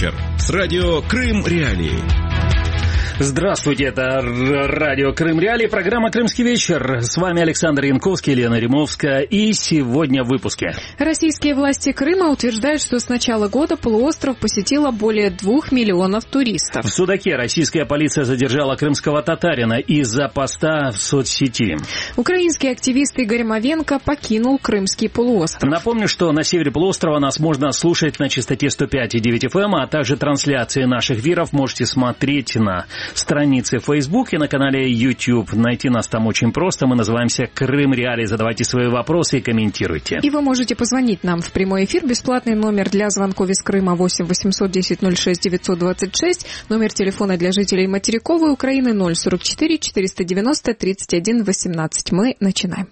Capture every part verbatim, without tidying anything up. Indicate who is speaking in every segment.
Speaker 1: вечер с радио «Крым Реалии».
Speaker 2: Здравствуйте, это радио «Крым Реалии», программа «Крымский вечер». С вами Александр Янковский, Елена Римовская. И сегодня в выпуске.
Speaker 3: Российские власти Крыма утверждают, что с начала года полуостров посетило более двух миллионов туристов.
Speaker 2: В Судаке российская полиция задержала крымского татарина из-за поста в соцсети.
Speaker 3: Украинский активист Игорь Мовенко покинул Крымский полуостров.
Speaker 2: Напомню, что на севере полуострова нас можно слушать на частоте сто пять и девять эф эм, а также трансляции наших эфиров можете смотреть на странице Facebook и на канале YouTube. Найти нас там очень просто. Мы называемся «Крым Реалии». Задавайте свои вопросы и комментируйте.
Speaker 3: И вы можете позвонить нам в прямой эфир. Бесплатный номер для звонков из Крыма восемь восемьсот десять ноль шесть девятьсот двадцать шесть. Номер телефона для жителей материковой Украины ноль сорок четыре четыреста девяносто тридцать один восемнадцать. Мы начинаем.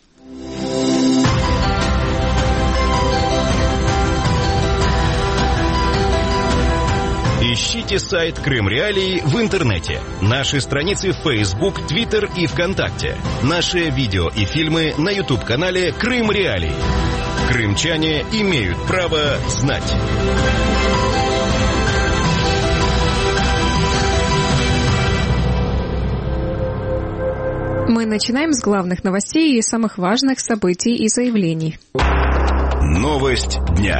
Speaker 1: Ищите сайт «Крым Реалии» в интернете. Наши страницы в Facebook, Twitter и ВКонтакте. Наши видео и фильмы на YouTube-канале «Крым Реалии». Крымчане имеют право знать.
Speaker 3: Мы начинаем с главных новостей и самых важных событий и заявлений.
Speaker 1: Новость дня.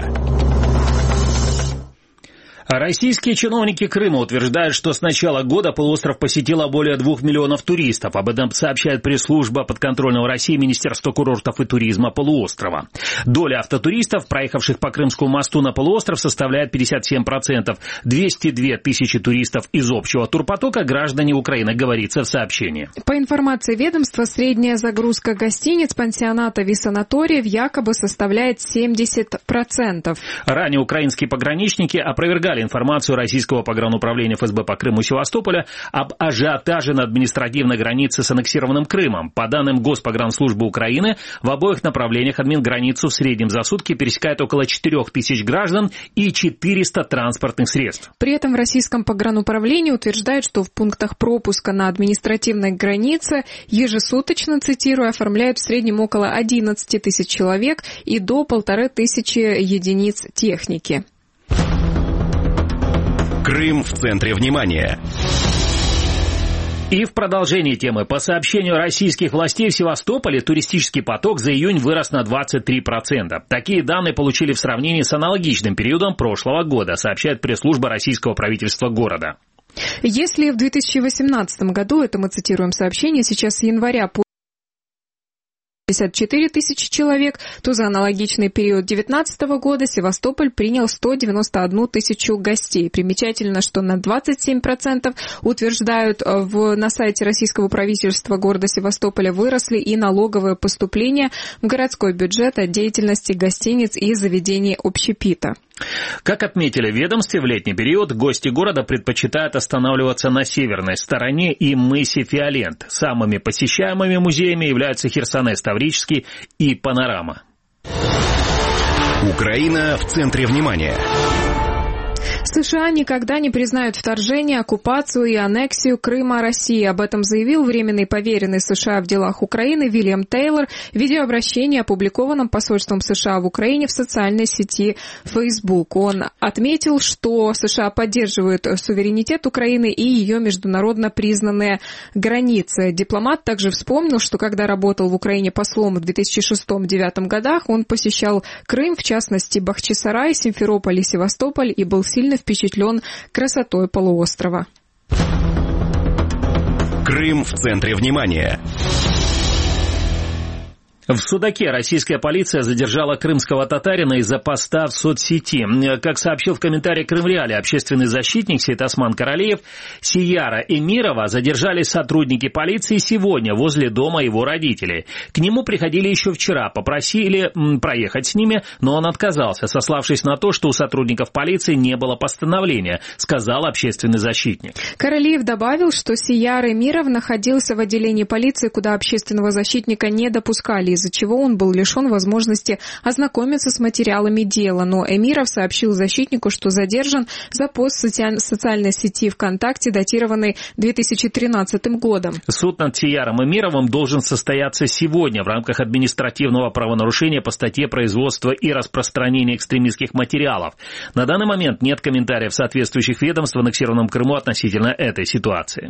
Speaker 2: Российские чиновники Крыма утверждают, что с начала года полуостров посетило более двух миллионов туристов. Об этом сообщает пресс-служба подконтрольного России Министерства курортов и туризма полуострова. Доля автотуристов, проехавших по Крымскому мосту на полуостров, составляет пятьдесят семь процентов. двести две тысячи туристов из общего турпотока граждане Украины, говорится в сообщении.
Speaker 3: По информации ведомства, средняя загрузка гостиниц, пансионатов и санаториев якобы составляет семьдесят процентов.
Speaker 2: Ранее украинские пограничники опровергали информацию российского погрануправления эф эс бэ по Крыму и Севастополя об ажиотаже на административной границе с аннексированным Крымом. По данным Госпогранслужбы Украины, в обоих направлениях админграницу в среднем за сутки пересекает около четырех тысяч граждан и четыреста транспортных средств.
Speaker 3: При этом в российском погрануправлении утверждают, что в пунктах пропуска на административной границе ежесуточно, цитирую, оформляют в среднем около одиннадцать тысяч человек и до полторы тысячи единиц техники.
Speaker 1: Крым в центре внимания.
Speaker 2: И в продолжении темы. По сообщению российских властей в Севастополе туристический поток за июнь вырос на двадцать три процента. Такие данные получили в сравнении с аналогичным периодом прошлого года, сообщает пресс-служба российского правительства города.
Speaker 3: Если в две тысячи восемнадцатом году, это мы цитируем сообщение, сейчас с января по пятьдесят четыре тысячи человек, то за аналогичный период две тысячи девятнадцатого года Севастополь принял сто девяносто одну тысячу гостей. Примечательно, что на двадцать семь процентов, утверждают в, на сайте российского правительства города Севастополя, выросли и налоговые поступления в городской бюджет от деятельности гостиниц и заведений общепита.
Speaker 2: Как отметили в ведомстве, в летний период гости города предпочитают останавливаться на северной стороне и мысе Фиолент. Самыми посещаемыми музеями являются Херсонес Таврический и Панорама.
Speaker 1: Украина в центре внимания.
Speaker 3: США никогда не признают вторжение, оккупацию и аннексию Крыма России. Об этом заявил временный поверенный США в делах Украины Вильям Тейлор в видеообращении, опубликованном посольством США в Украине в социальной сети Facebook. Он отметил, что США поддерживают суверенитет Украины и ее международно признанные границы. Дипломат также вспомнил, что когда работал в Украине послом в две тысячи шестом — две тысячи девятом годах, он посещал Крым, в частности Бахчисарай, Симферополь и Севастополь, и был сильно впечатлен красотой полуострова.
Speaker 1: Крым в центре внимания.
Speaker 2: В Судаке российская полиция задержала крымского татарина из-за поста в соцсети. Как сообщил в комментарии Крым Реалии общественный защитник Сейтасман Каралеев, Сияра Эмирова задержали сотрудники полиции сегодня возле дома его родителей. К нему приходили еще вчера, попросили проехать с ними, но он отказался, сославшись на то, что у сотрудников полиции не было постановления, сказал общественный защитник.
Speaker 3: Каралеев добавил, что Сияр Эмиров находился в отделении полиции, куда общественного защитника не допускали из-за чего он был лишен возможности ознакомиться с материалами дела. Но Эмиров сообщил защитнику, что задержан за пост в социальной сети ВКонтакте, датированный две тысячи тринадцатым годом.
Speaker 2: Суд над Сияром Эмировым должен состояться сегодня в рамках административного правонарушения по статье «Производство и распространение экстремистских материалов». На данный момент нет комментариев соответствующих ведомств в аннексированном Крыму относительно этой ситуации.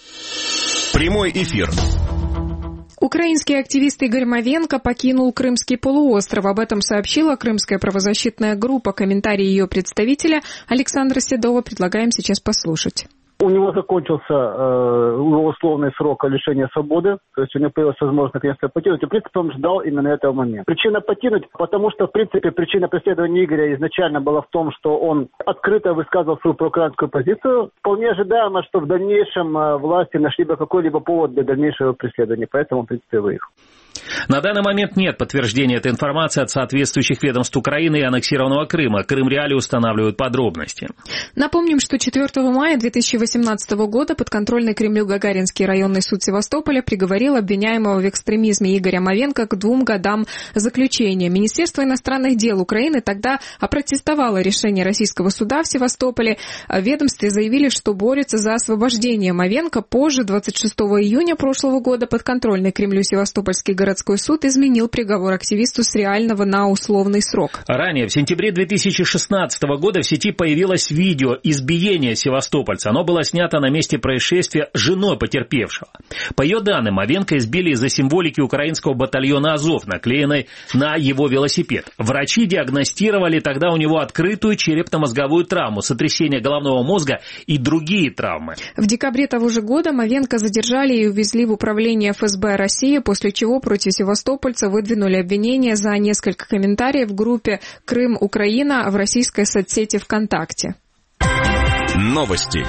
Speaker 1: Прямой эфир.
Speaker 3: Украинский активист Игорь Мовенко покинул Крымский полуостров. Об этом сообщила Крымская правозащитная группа. Комментарий ее представителя Александра Седова предлагаем сейчас послушать.
Speaker 4: У него закончился э, условный срок лишения свободы, то есть у него появилась возможность наконец-то покинуть, и, в принципе, он ждал именно этого момента. Причина покинуть, потому что, в принципе, причина преследования Игоря изначально была в том, что он открыто высказывал свою проукраинскую позицию. Вполне ожидаемо, что в дальнейшем э, власти нашли бы какой-либо повод для дальнейшего преследования, поэтому, в принципе, выехал.
Speaker 2: На данный момент нет подтверждения этой информации от соответствующих ведомств Украины и аннексированного Крыма. Крым Реалии устанавливают подробности.
Speaker 3: Напомним, что четвёртого мая две тысячи восемнадцатого года подконтрольный Кремлю Гагаринский районный суд Севастополя приговорил обвиняемого в экстремизме Игоря Мовенко к двум годам заключения. Министерство иностранных дел Украины тогда опротестовало решение российского суда в Севастополе. В ведомстве заявили, что борется за освобождение Мовенко. Позже, двадцать шестого июня прошлого года, подконтрольный Кремлю Севастопольский городской суд изменил приговор активисту с реального на условный срок.
Speaker 2: Ранее, в сентябре две тысячи шестнадцатого года в сети появилось видео избиения севастопольца. Оно было снято на месте происшествия женой потерпевшего. По ее данным, Мовенко избили из-за символики украинского батальона «Азов», наклеенной на его велосипед. Врачи диагностировали тогда у него открытую черепно-мозговую травму, сотрясение головного мозга и другие травмы.
Speaker 3: В декабре того же года Мовенко задержали и увезли в управление эф эс бэ России, после чего против севастопольца выдвинули обвинения за несколько комментариев в группе «Крым-Украина» в российской соцсети ВКонтакте.
Speaker 1: Новости.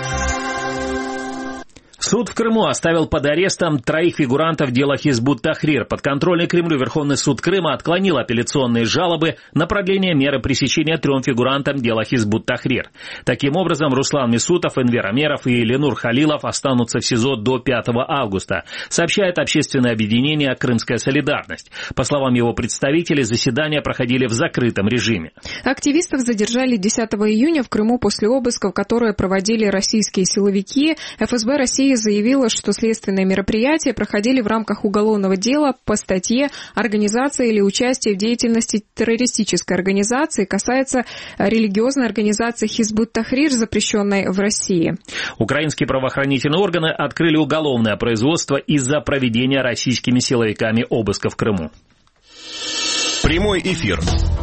Speaker 2: Суд в Крыму оставил под арестом троих фигурантов дела Хизбут-Тахрир. Подконтрольный Кремлю Верховный суд Крыма отклонил апелляционные жалобы на продление меры пресечения трем фигурантам дела Хизбут-Тахрир. Таким образом, Руслан Месутов, Энвер Амеров и Ленур Халилов останутся в СИЗО до пятого августа, сообщает общественное объединение «Крымская солидарность». По словам его представителей, заседания проходили в закрытом режиме.
Speaker 3: Активистов задержали десятого июня в Крыму после обысков, которые проводили российские силовики. эф эс бэ России заявила, что следственные мероприятия проходили в рамках уголовного дела по статье «Организация или участие в деятельности террористической организации», касается религиозной организации Хизбут-Тахрир, запрещенной в России.
Speaker 2: Украинские правоохранительные органы открыли уголовное производство из-за проведения российскими силовиками обыска в Крыму.
Speaker 1: Прямой эфир.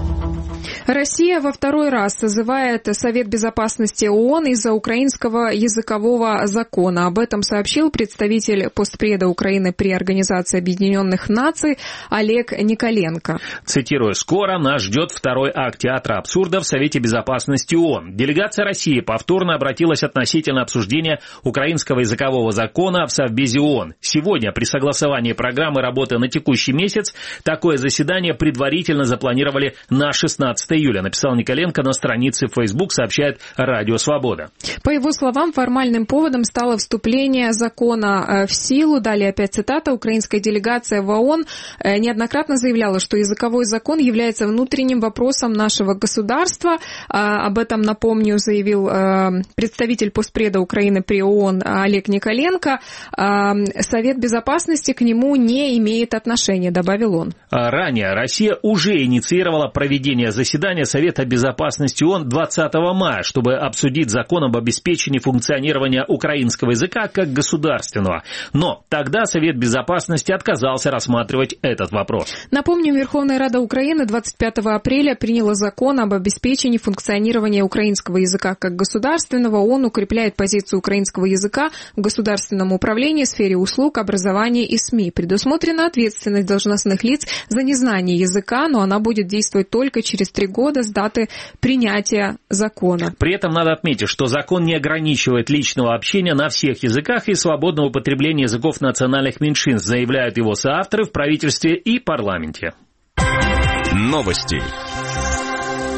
Speaker 3: Россия во второй раз созывает Совет Безопасности ООН из-за украинского языкового закона. Об этом сообщил представитель постпреда Украины при Организации Объединенных Наций Олег Николенко.
Speaker 2: Цитирую: «Скоро нас ждет второй акт театра абсурда в Совете Безопасности ООН. Делегация России повторно обратилась относительно обсуждения украинского языкового закона в Совбезе ООН. Сегодня при согласовании программы работы на текущий месяц такое заседание предварительно запланировали на шестнадцатое июля, написал Николенко на странице в Facebook, сообщает Радио Свобода.
Speaker 3: По его словам, формальным поводом стало вступление закона в силу. Далее опять цитата. Украинская делегация в ООН неоднократно заявляла, что языковой закон является внутренним вопросом нашего государства. Об этом, напомню, заявил представитель постпреда Украины при ООН Олег Николенко. Совет Безопасности к нему не имеет отношения, добавил он.
Speaker 2: Ранее Россия уже инициировала проведение заседания Совета Безопасности ООН двадцатого мая, чтобы обсудить закон об обеспечении функционирования украинского языка как государственного. Но тогда Совет Безопасности отказался рассматривать этот вопрос.
Speaker 3: Напомним, Верховная Рада Украины двадцать пятого апреля приняла закон об обеспечении функционирования украинского языка как государственного. Он укрепляет позицию украинского языка в государственном управлении, сфере услуг, образования и СМИ. Предусмотрена ответственность должностных лиц за незнание языка, но она будет действовать только через три года с даты принятия закона.
Speaker 2: При этом надо отметить, что закон не ограничивает личного общения на всех языках и свободного употребления языков национальных меньшинств, заявляют его соавторы в правительстве и парламенте.
Speaker 1: Новости.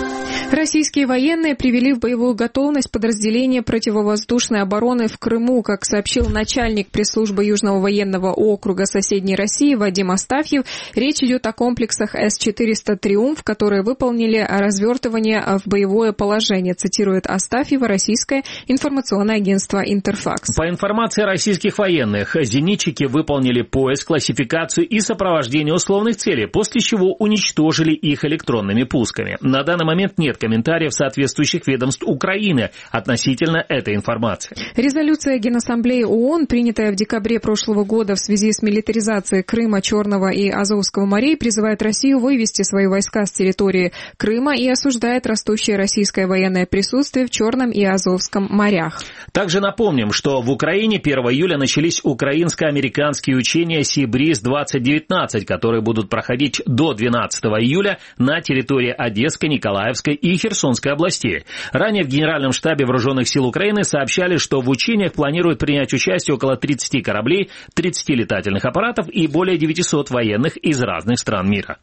Speaker 3: Российские военные привели в боевую готовность подразделения противовоздушной обороны в Крыму. Как сообщил начальник пресс-службы Южного военного округа соседней России Вадим Астафьев, речь идет о комплексах эс четыреста «Триумф», которые выполнили развертывание в боевое положение, цитирует Астафьева российское информационное агентство «Интерфакс».
Speaker 2: По информации российских военных, зенитчики выполнили поиск, классификацию и сопровождение условных целей, после чего уничтожили их электронными пусками. На данный момент нет комментариев соответствующих ведомств Украины относительно этой информации.
Speaker 3: Резолюция Генассамблеи ООН, принятая в декабре прошлого года в связи с милитаризацией Крыма, Черного и Азовского морей, призывает Россию вывести свои войска с территории Крыма и осуждает растущее российское военное присутствие в Черном и Азовском морях.
Speaker 2: Также напомним, что в Украине первого июля начались украинско-американские учения «Сибриз двадцать девятнадцать», которые будут проходить до двенадцатого июля на территории Одесской, Николаевской и Херсонской областей. Ранее в Генеральном штабе Вооруженных сил Украины сообщали, что в учениях планируют принять участие около тридцати кораблей, тридцати летательных аппаратов и более девятисот военных из разных стран мира.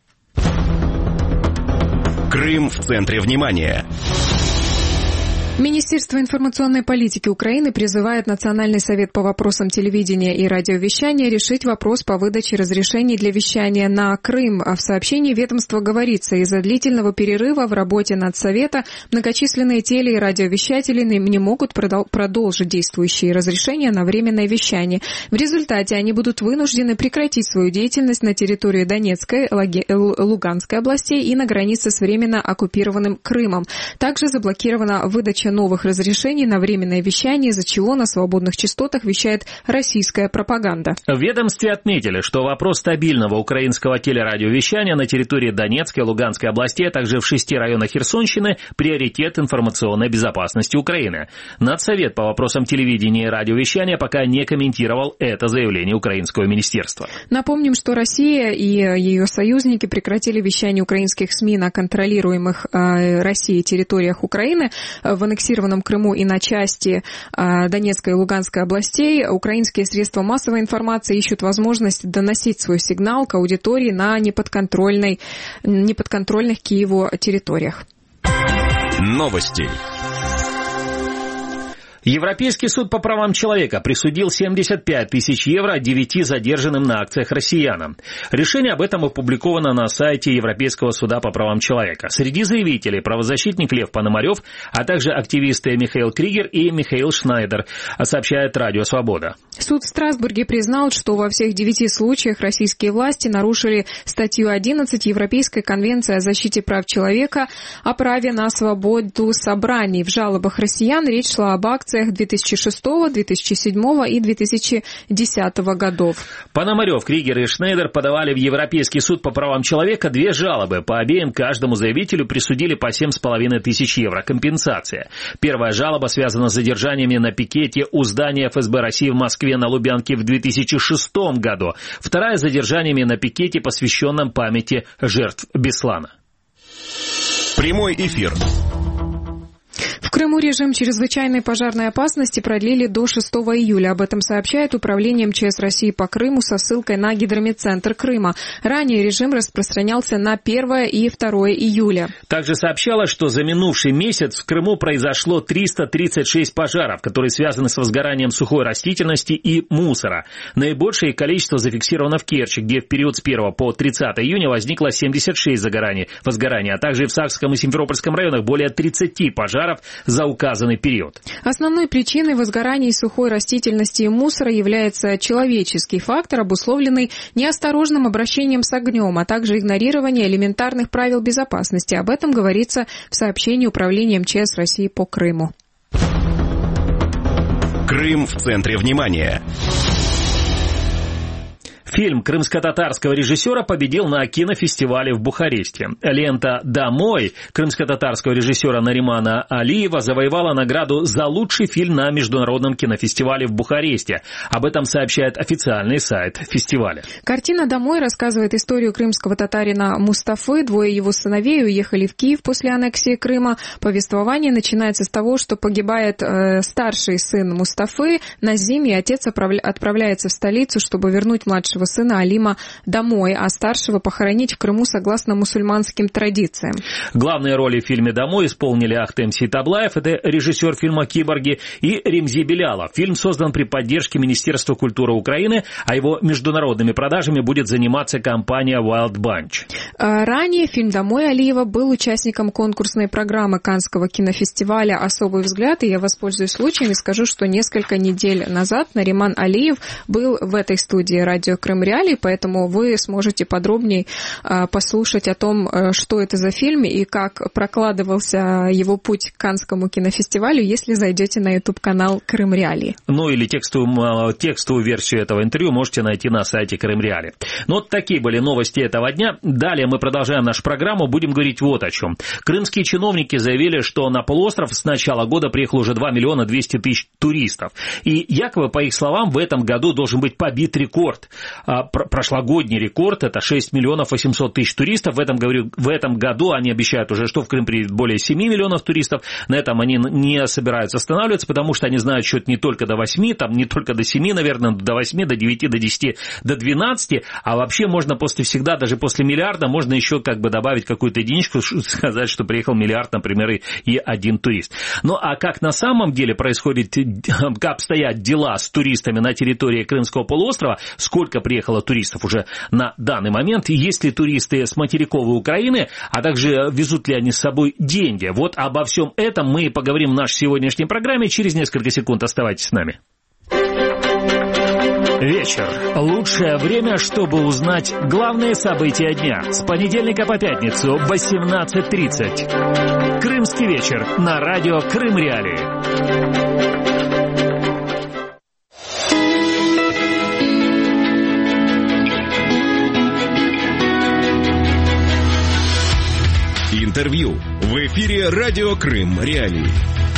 Speaker 1: Крым в центре внимания.
Speaker 3: Министерство информационной политики Украины призывает Национальный совет по вопросам телевидения и радиовещания решить вопрос по выдаче разрешений для вещания на Крым. А в сообщении ведомства говорится, из-за длительного перерыва в работе Надсовета многочисленные теле- и радиовещатели не могут продолжить действующие разрешения на временное вещание. В результате они будут вынуждены прекратить свою деятельность на территории Донецкой, Луганской областей и на границе с временно оккупированным Крымом. Также заблокирована выдача новых разрешений на временное вещание, из-за чего на свободных частотах вещает российская пропаганда.
Speaker 2: В ведомстве отметили, что вопрос стабильного украинского телерадиовещания на территории Донецкой, Луганской областей, а также в шести районах Херсонщины – приоритет информационной безопасности Украины. Надсовет по вопросам телевидения и радиовещания пока не комментировал это заявление украинского министерства.
Speaker 3: Напомним, что Россия и ее союзники прекратили вещание украинских СМИ на контролируемых э, Россией территориях Украины в аннексированном Крыму и на части э, Донецкой и Луганской областей. Украинские средства массовой информации ищут возможность доносить свой сигнал к аудитории на неподконтрольной, неподконтрольных Киеву территориях.
Speaker 1: Новости.
Speaker 2: Европейский суд по правам человека присудил семьдесят пять тысяч евро девяти задержанным на акциях россиянам. Решение об этом опубликовано на сайте Европейского суда по правам человека. Среди заявителей правозащитник Лев Пономарев, а также активисты Михаил Кригер и Михаил Шнайдер, сообщает Радио Свобода.
Speaker 3: Суд в Страсбурге признал, что во всех девяти случаях российские власти нарушили статью одиннадцать Европейской конвенции о защите прав человека о праве на свободу собраний. В жалобах россиян речь шла об акциях две тысячи шестого, две тысячи седьмого и две тысячи десятого годов.
Speaker 2: Пономарев, Кригер и Шнайдер подавали в Европейский суд по правам человека две жалобы. По обеим каждому заявителю присудили по семь с половиной тысяч евро компенсация. Первая жалоба связана с задержаниями на пикете у здания эф эс бэ России в Москве на Лубянке в две тысячи шестом году. Вторая — с задержаниями на пикете, посвященном памяти жертв Беслана.
Speaker 1: Прямой эфир.
Speaker 3: В Крыму режим чрезвычайной пожарной опасности продлили до шестого июля. Об этом сообщает Управление эм че эс России по Крыму со ссылкой на Гидромедцентр Крыма. Ранее режим распространялся на первое и второе июля.
Speaker 2: Также сообщалось, что за минувший месяц в Крыму произошло триста тридцать шесть пожаров, которые связаны с возгоранием сухой растительности и мусора. Наибольшее количество зафиксировано в Керчи, где в период с первого по тридцатое июня возникло семьдесят шесть возгораний, возгораний, а также в Сакском и Симферопольском районах более тридцати пожаров за указанный период.
Speaker 3: Основной причиной возгораний сухой растительности и мусора является человеческий фактор, обусловленный неосторожным обращением с огнем, а также игнорирование элементарных правил безопасности. Об этом говорится в сообщении Управления эм че эс России по Крыму.
Speaker 1: Крым в центре внимания.
Speaker 2: Фильм крымско-татарского режиссера победил на кинофестивале в Бухаресте. Лента «Домой» крымско-татарского режиссера Наримана Алиева завоевала награду за лучший фильм на международном кинофестивале в Бухаресте. Об этом сообщает официальный сайт фестиваля.
Speaker 3: Картина «Домой» рассказывает историю крымского татарина Мустафы. Двое его сыновей уехали в Киев после аннексии Крыма. Повествование начинается с того, что погибает э, старший сын Мустафы Назим, и отец отправляется в столицу, чтобы вернуть младшего сына Алима домой, а старшего похоронить в Крыму согласно мусульманским традициям.
Speaker 2: Главные роли в фильме «Домой» исполнили Ахтем Сейтаблаев, это режиссер фильма «Киборги», и Ремзи Белялов. Фильм создан при поддержке Министерства культуры Украины, а его международными продажами будет заниматься компания Wild Bunch.
Speaker 3: Ранее фильм «Домой» Алиева был участником конкурсной программы Каннского кинофестиваля «Особый взгляд», и я воспользуюсь случаем и скажу, что несколько недель назад Нариман Алиев был в этой студии радио Крым Реалии, поэтому вы сможете подробнее послушать о том, что это за фильм и как прокладывался его путь к Каннскому кинофестивалю, если зайдете на YouTube-канал Крым Реалии.
Speaker 2: Ну или текстовую, текстовую версию этого интервью можете найти на сайте Крым Реалии. Ну вот такие были новости этого дня. Далее мы продолжаем нашу программу, будем говорить вот о чем. Крымские чиновники заявили, что на полуостров с начала года приехало уже два миллиона двести тысяч туристов. И якобы, по их словам, в этом году должен быть побит рекорд. Прошлогодний рекорд – это шесть миллионов восемьсот тысяч туристов. В этом, говорю, в этом году они обещают уже, что в Крым приедет более семи миллионов туристов. На этом они не собираются останавливаться, потому что они знают счет не только до восьми, там не только до семи, наверное, до восьми, до девяти, до десяти, до двенадцати, а вообще можно после всегда, даже после миллиарда, можно еще как бы добавить какую-то единичку, сказать, что приехал миллиард, например, и, и один турист. Ну а как на самом деле происходит, как обстоят дела с туристами на территории Крымского полуострова, сколько приехало туристов уже на данный момент, есть ли туристы с материковой Украины, а также везут ли они с собой деньги. Вот обо всем этом мы поговорим в нашей сегодняшней программе. Через несколько секунд оставайтесь с нами. Вечер. Лучшее время, чтобы узнать главные события дня. С понедельника по пятницу в восемнадцать тридцать. Крымский вечер на радио Крым Реалии.
Speaker 1: Интервью. В эфире радио Крым Реалии.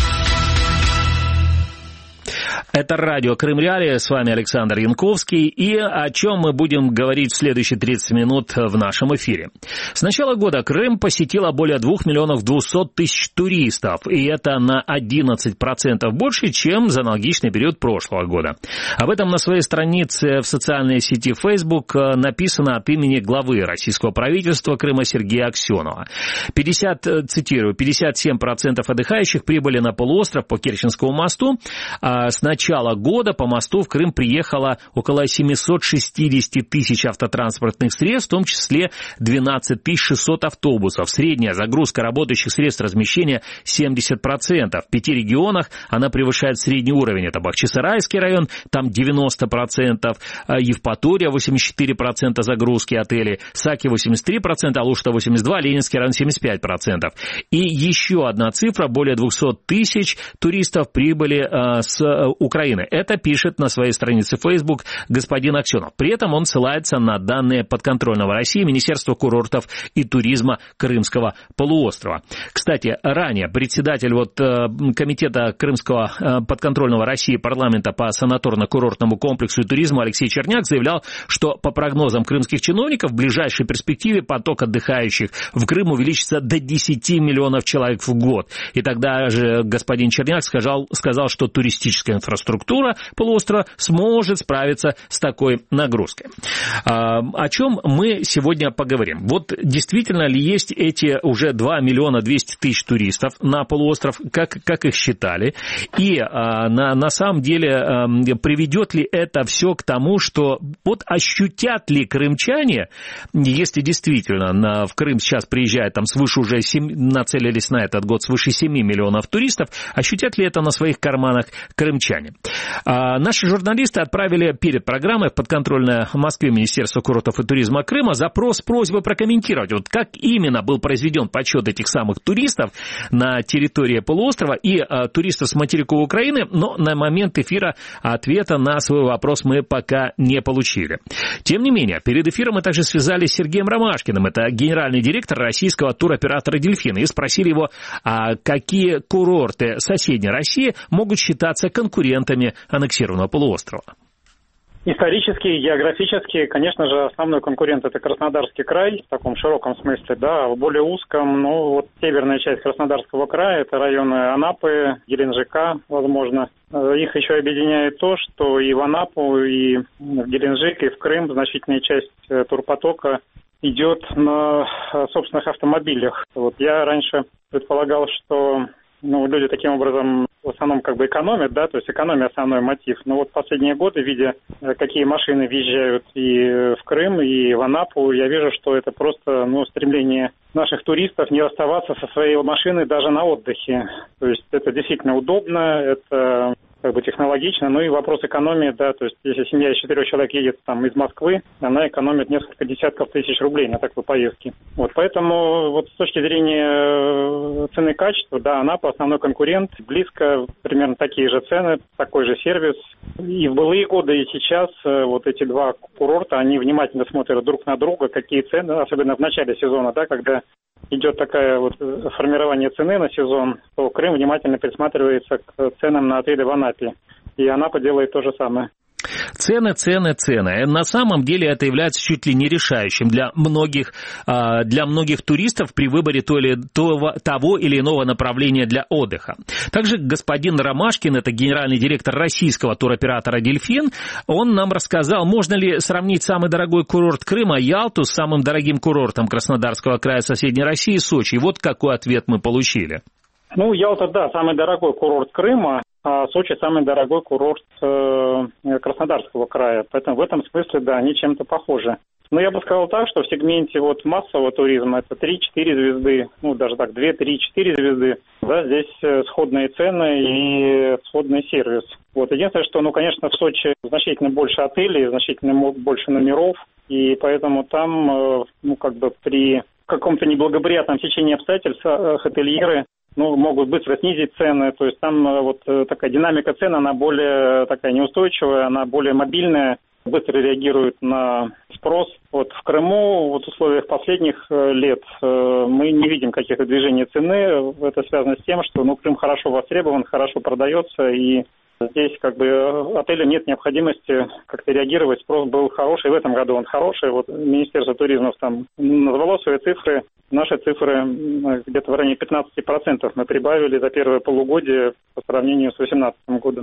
Speaker 2: Это радио Крым Реалии, с вами Александр Янковский, и о чем мы будем говорить в следующие тридцать минут в нашем эфире. С начала года Крым посетило более двух миллионов двухсот тысяч туристов, и это на одиннадцать процентов больше, чем за аналогичный период прошлого года. Об этом на своей странице в социальной сети Facebook написано от имени главы российского правительства Крыма Сергея Аксенова. пятьдесят, цитирую, пятьдесят семь процентов отдыхающих прибыли на полуостров по Керченскому мосту. С начала года по мосту в Крым приехало около семьсот шестьдесят тысяч автотранспортных средств, в том числе двенадцать тысяч шестьсот автобусов. Средняя загрузка работающих средств размещения семьдесят процентов. В пяти регионах она превышает средний уровень. Это Бахчисарайский район, там девяносто процентов, Евпатория восемьдесят четыре процента загрузки отелей, Саки восемьдесят три процента, Алушта восемьдесят два процента, Ленинский район семьдесят пять процентов. И еще одна цифра, более двести тысяч туристов прибыли э, с Украины. Это пишет на своей странице Facebook господин Аксенов. При этом он ссылается на данные подконтрольного России Министерства курортов и туризма Крымского полуострова. Кстати, ранее председатель вот, комитета Крымского подконтрольного России парламента по санаторно-курортному комплексу и туризму Алексей Черняк заявлял, что по прогнозам крымских чиновников в ближайшей перспективе поток отдыхающих в Крым увеличится до десяти миллионов человек в год. И тогда же господин Черняк сказал, сказал, что туристическая инфраструктура полуострова сможет справиться с такой нагрузкой. А, о чем мы сегодня поговорим? Вот действительно ли есть эти уже два миллиона двести тысяч туристов на полуостров, как, как их считали? И а, на, на самом деле а, приведет ли это все к тому, что вот ощутят ли крымчане, если действительно на, в Крым сейчас приезжает там свыше уже семь, нацелились на этот год свыше семи миллионов туристов, ощутят ли это на своих карманах крымчане? А, наши журналисты отправили перед программой в подконтрольное Москве Министерство курортов и туризма Крыма запрос с просьбой прокомментировать, вот как именно был произведен подсчет этих самых туристов на территории полуострова и а, туристов с материковой Украины, но на момент эфира ответа на свой вопрос мы пока не получили. Тем не менее, перед эфиром мы также связались с Сергеем Ромашкиным, это генеральный директор российского туроператора «Дельфин», и спросили его, а какие курорты соседней России могут считаться конкурентами аннексированного полуострова.
Speaker 5: Исторически, географически, конечно же, основной конкурент – это Краснодарский край, в таком широком смысле, да, в более узком, ну, вот северная часть Краснодарского края – это районы Анапы, Геленджика, возможно. Их еще объединяет то, что и в Анапу, и в Геленджик, и в Крым значительная часть турпотока идет на собственных автомобилях. Вот я раньше предполагал, что ну, люди таким образом в основном как бы экономят, да, то есть экономия основной мотив. Но вот последние годы, видя, какие машины въезжают и в Крым, и в Анапу, я вижу, что это просто ну, стремление наших туристов не расставаться со своей машиной даже на отдыхе. То есть это действительно удобно, это как бы технологично, ну и вопрос экономии, да, то есть если семья из четырех человек едет там из Москвы, она экономит несколько десятков тысяч рублей на такой поездке. Вот, поэтому вот с точки зрения цены и качества, да, Анапа основной конкурент, близко примерно такие же цены, такой же сервис. И в былые годы, и сейчас вот эти два курорта, они внимательно смотрят друг на друга, какие цены, особенно в начале сезона, да, когда идет такое вот формирование цены на сезон, то Крым внимательно присматривается к ценам на отели в Анапе. И Анапа делает то же самое.
Speaker 2: Цены, цены, цены. На самом деле это является чуть ли не решающим для многих, для многих туристов при выборе то или, того, того или иного направления для отдыха. Также господин Ромашкин, это генеральный директор российского туроператора «Дельфин», он нам рассказал, можно ли сравнить самый дорогой курорт Крыма, Ялту, с самым дорогим курортом Краснодарского края соседней России, Сочи. И вот какой ответ мы получили.
Speaker 5: Ну, Ялта, да, самый дорогой курорт Крыма, а Сочи самый дорогой курорт э, Краснодарского края. Поэтому в этом смысле, да, они чем-то похожи. Но я бы сказал так, что в сегменте вот массового туризма это три-четыре звезды, ну, даже так, две-три-четыре звезды, да, здесь сходные цены и сходный сервис. Вот, единственное, что, ну, конечно, в Сочи значительно больше отелей, значительно больше номеров, и поэтому там, э, ну, как бы при каком-то неблагоприятном течении обстоятельств ательеры ну, могут быстро снизить цены, то есть там вот такая динамика цен, она более такая неустойчивая, она более мобильная, быстро реагирует на спрос. Вот в Крыму вот в условиях последних лет мы не видим каких-то движений цены, это связано с тем, что ну, Крым хорошо востребован, хорошо продается, и здесь как бы отелям нет необходимости как-то реагировать, спрос был хороший, в этом году он хороший, вот Министерство туризма там назвало свои цифры, наши цифры где-то в районе пятнадцать процентов мы прибавили за первое полугодие по сравнению с две тысячи восемнадцатым годом.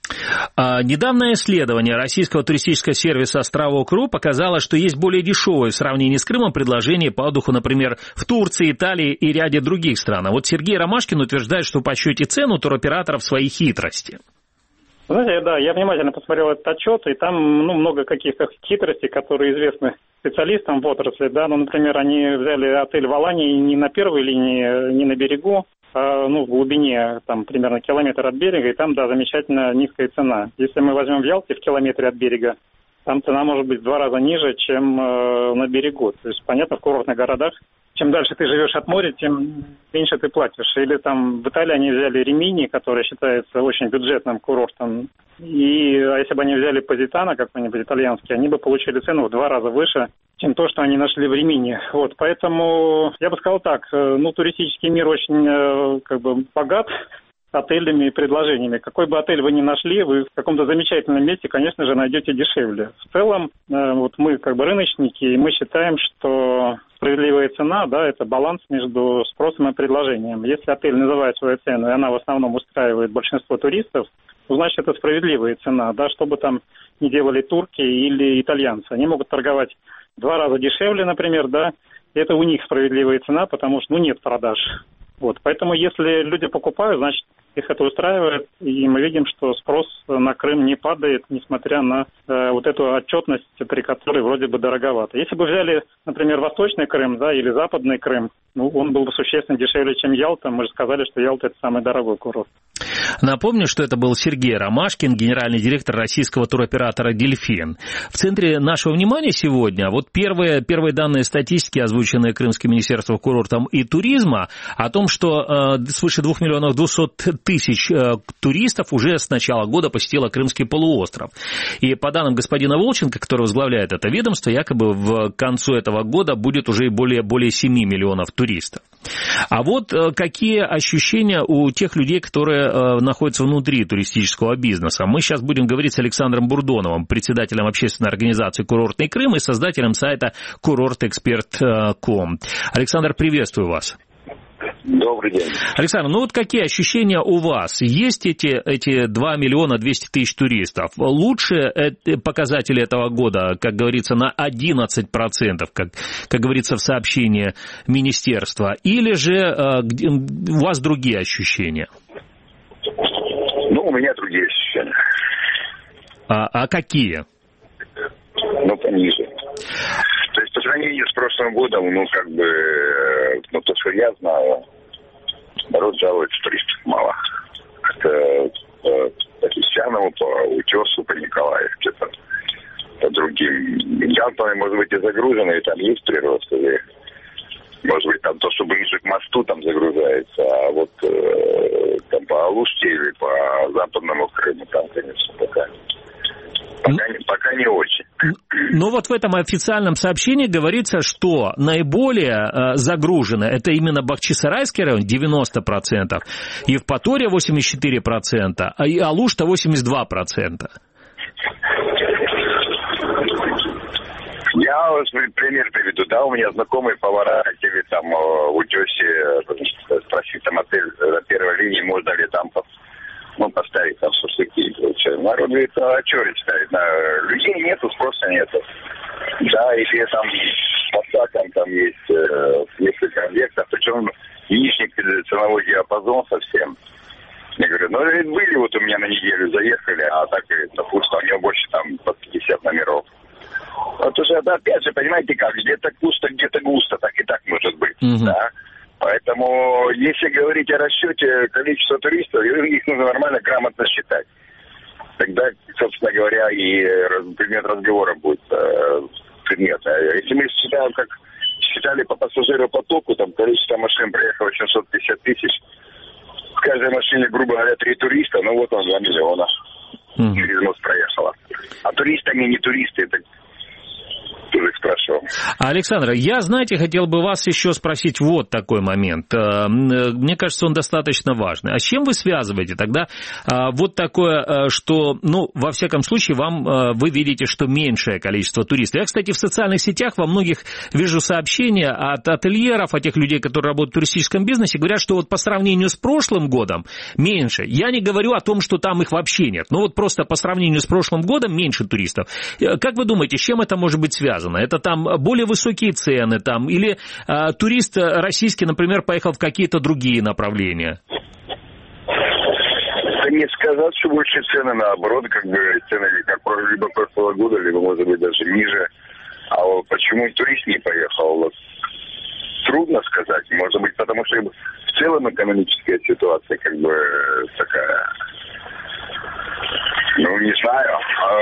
Speaker 2: Недавнее исследование российского туристического сервиса «Островок.ру» показало, что есть более дешевое в сравнении с Крымом предложение по отдыху, например, в Турции, Италии и ряде других стран. А вот Сергей Ромашкин утверждает, что в подсчете цен у туроператоров свои хитрости.
Speaker 5: Знаете, да, я внимательно посмотрел этот отчет, и там ну, много каких-то хитростей, которые известны специалистам в отрасли. Да, ну, например, они взяли отель в Алании не на первой линии, не на берегу, а ну, в глубине, там, примерно километр от берега, и там, да, замечательно низкая цена. Если мы возьмем в Ялте в километре от берега, там цена может быть в два раза ниже, чем э, на берегу. То есть, понятно, в курортных городах, чем дальше ты живешь от моря, тем меньше ты платишь. Или там в Италии они взяли Римини, который считается очень бюджетным курортом. И а если бы они взяли Позитано какой-нибудь итальянский, они бы получили цену в два раза выше, чем то, что они нашли в Римини. Вот, поэтому я бы сказал так, ну, туристический мир очень как бы богат отелями и предложениями. Какой бы отель вы ни нашли, вы в каком-то замечательном месте, конечно же, найдете дешевле. В целом, вот мы как бы рыночники, и мы считаем, что справедливая цена, да, это баланс между спросом и предложением. Если отель называет свою цену, и она в основном устраивает большинство туристов, то значит это справедливая цена, да, что бы там ни делали турки или итальянцы. Они могут торговать в два раза дешевле, например, да, и это у них справедливая цена, потому что, ну, нет продаж. Вот, поэтому если люди покупают, значит, их это устраивает, и мы видим, что спрос на Крым не падает, несмотря на э, вот эту отчетность, при которой вроде бы дороговато. Если бы взяли, например, Восточный Крым, да, или Западный Крым, ну, он был бы существенно дешевле, чем Ялта. Мы же сказали, что Ялта – это самый дорогой курорт.
Speaker 2: Напомню, что это был Сергей Ромашкин, генеральный директор российского туроператора «Дельфин». В центре нашего внимания сегодня вот первые, первые данные статистики, озвученные Крымским министерством курортом и туризма, о том, что э, свыше двух миллионов двухсот тысяч туристов уже с начала года посетило Крымский полуостров. И по данным господина Волченко, который возглавляет это ведомство, якобы в концу этого года будет уже более, более семь миллионов туристов. А вот какие ощущения у тех людей, которые находятся внутри туристического бизнеса? Мы сейчас будем говорить с Александром Бурдоновым, председателем общественной организации «Курортный Крым» и создателем сайта курорт эксперт точка ком. Александр, приветствую вас.
Speaker 6: Добрый день.
Speaker 2: Александр, ну вот какие ощущения у вас? Есть эти, эти два миллиона двести тысяч туристов? Лучше показатели этого года, как говорится, на одиннадцать процентов, как, как говорится в сообщении министерства, или же э, у вас другие ощущения?
Speaker 6: Ну, у меня другие ощущения.
Speaker 2: А, а какие?
Speaker 6: Ну, пониже. То есть по сравнению с прошлым годом, ну, как бы, ну, то, что я знаю, народ жалуется, туристов мало. Это по, по Песчаному, по Утесу, по Николаевке, по, по другим. Ялтовой, может быть, и загружено, и там есть прирост, или, может быть, там то, что ближе к мосту, там загружается, а вот э, там по Алуште или по Западному Крыму, там, конечно, пока... Пока, пока не очень.
Speaker 2: Но вот в этом официальном сообщении говорится, что наиболее э, загружено это именно Бахчисарайский район, девяносто процентов, Евпатория восемьдесят четыре процента, а и Алушта восемьдесят два процента.
Speaker 6: Я пример приведу, да, у меня знакомые повара хотели там в Утесе спросить там отель на первой линии, можно ли там ну, поставить там шашлыки. Народ говорит, а что это ставить? Людей нету, спроса нету. Да, если там по сакам там есть э, несколько объектов, причем нижний ценовой диапазон совсем. Я говорю, ну, были вот у меня на неделю, заехали, а так, допустим, у него больше там под пятьдесят номеров. Вот уже, да, опять же, понимаете как, где-то густо, где-то густо, так и так может быть, угу. Да. Поэтому, если говорить о расчете количества туристов, их нужно нормально, грамотно считать. Тогда, собственно говоря, и предмет разговора будет э, предмет. Если мы считаем, как считали по пассажиропотоку, там количество машин проехало семьсот пятьдесят тысяч, в каждой машине, грубо говоря, три туриста, ну вот он, два миллиона mm-hmm. через мост проехало. А туристами не туристы, это...
Speaker 2: Александр, я, знаете, хотел бы вас еще спросить вот такой момент. Мне кажется, он достаточно важный. А с чем вы связываете тогда вот такое, что, ну, во всяком случае, вам, вы видите, что меньшее количество туристов? Я, кстати, в социальных сетях во многих вижу сообщения от ательеров, от тех людей, которые работают в туристическом бизнесе, говорят, что вот по сравнению с прошлым годом меньше. Я не говорю о том, что там их вообще нет, но вот просто по сравнению с прошлым годом меньше туристов. Как вы думаете, с чем это может быть связано? Это там более высокие цены там, или а, турист российский, например, поехал в какие-то другие направления?
Speaker 6: Да не сказать, что больше цены, наоборот, как бы цены как либо прошлого года, либо, может быть, даже ниже. А вот почему турист не поехал? Вот трудно сказать. Может быть, потому что в целом экономическая ситуация как бы такая... Ну, не знаю.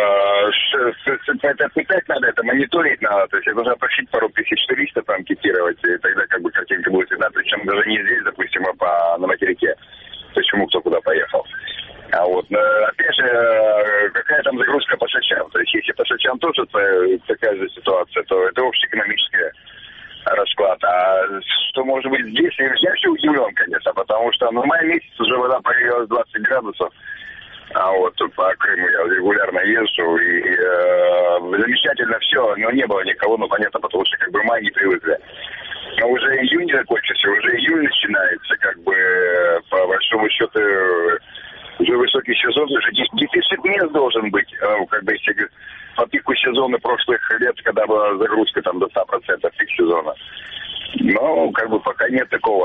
Speaker 6: Это пытать надо, это мониторить надо. То есть я должен просить пару тысяч туристов анкетировать, и тогда как бы картинка будет видна. Причем даже не здесь, допустим, а по, на материке. Почему кто куда поехал. А вот, опять же, какая там загрузка по Сочам. То есть если по Сочам тоже такая же ситуация, то это общеэкономическая расклад. А что может быть здесь, я вообще удивлен, конечно, потому что ну, в мае месяц уже вода прогрелась двадцать градусов. А вот по Крыму я регулярно езжу, и э, замечательно все, но не было никого, ну понятно, потому что как бы май не привыкли. Но уже июнь закончился, уже июль начинается, как бы по большому счету уже высокий сезон, уже дефицит мест должен быть, э, как бы если по пику сезона прошлых лет, когда была загрузка там до ста процентов пик сезона. Но как бы пока нет такого.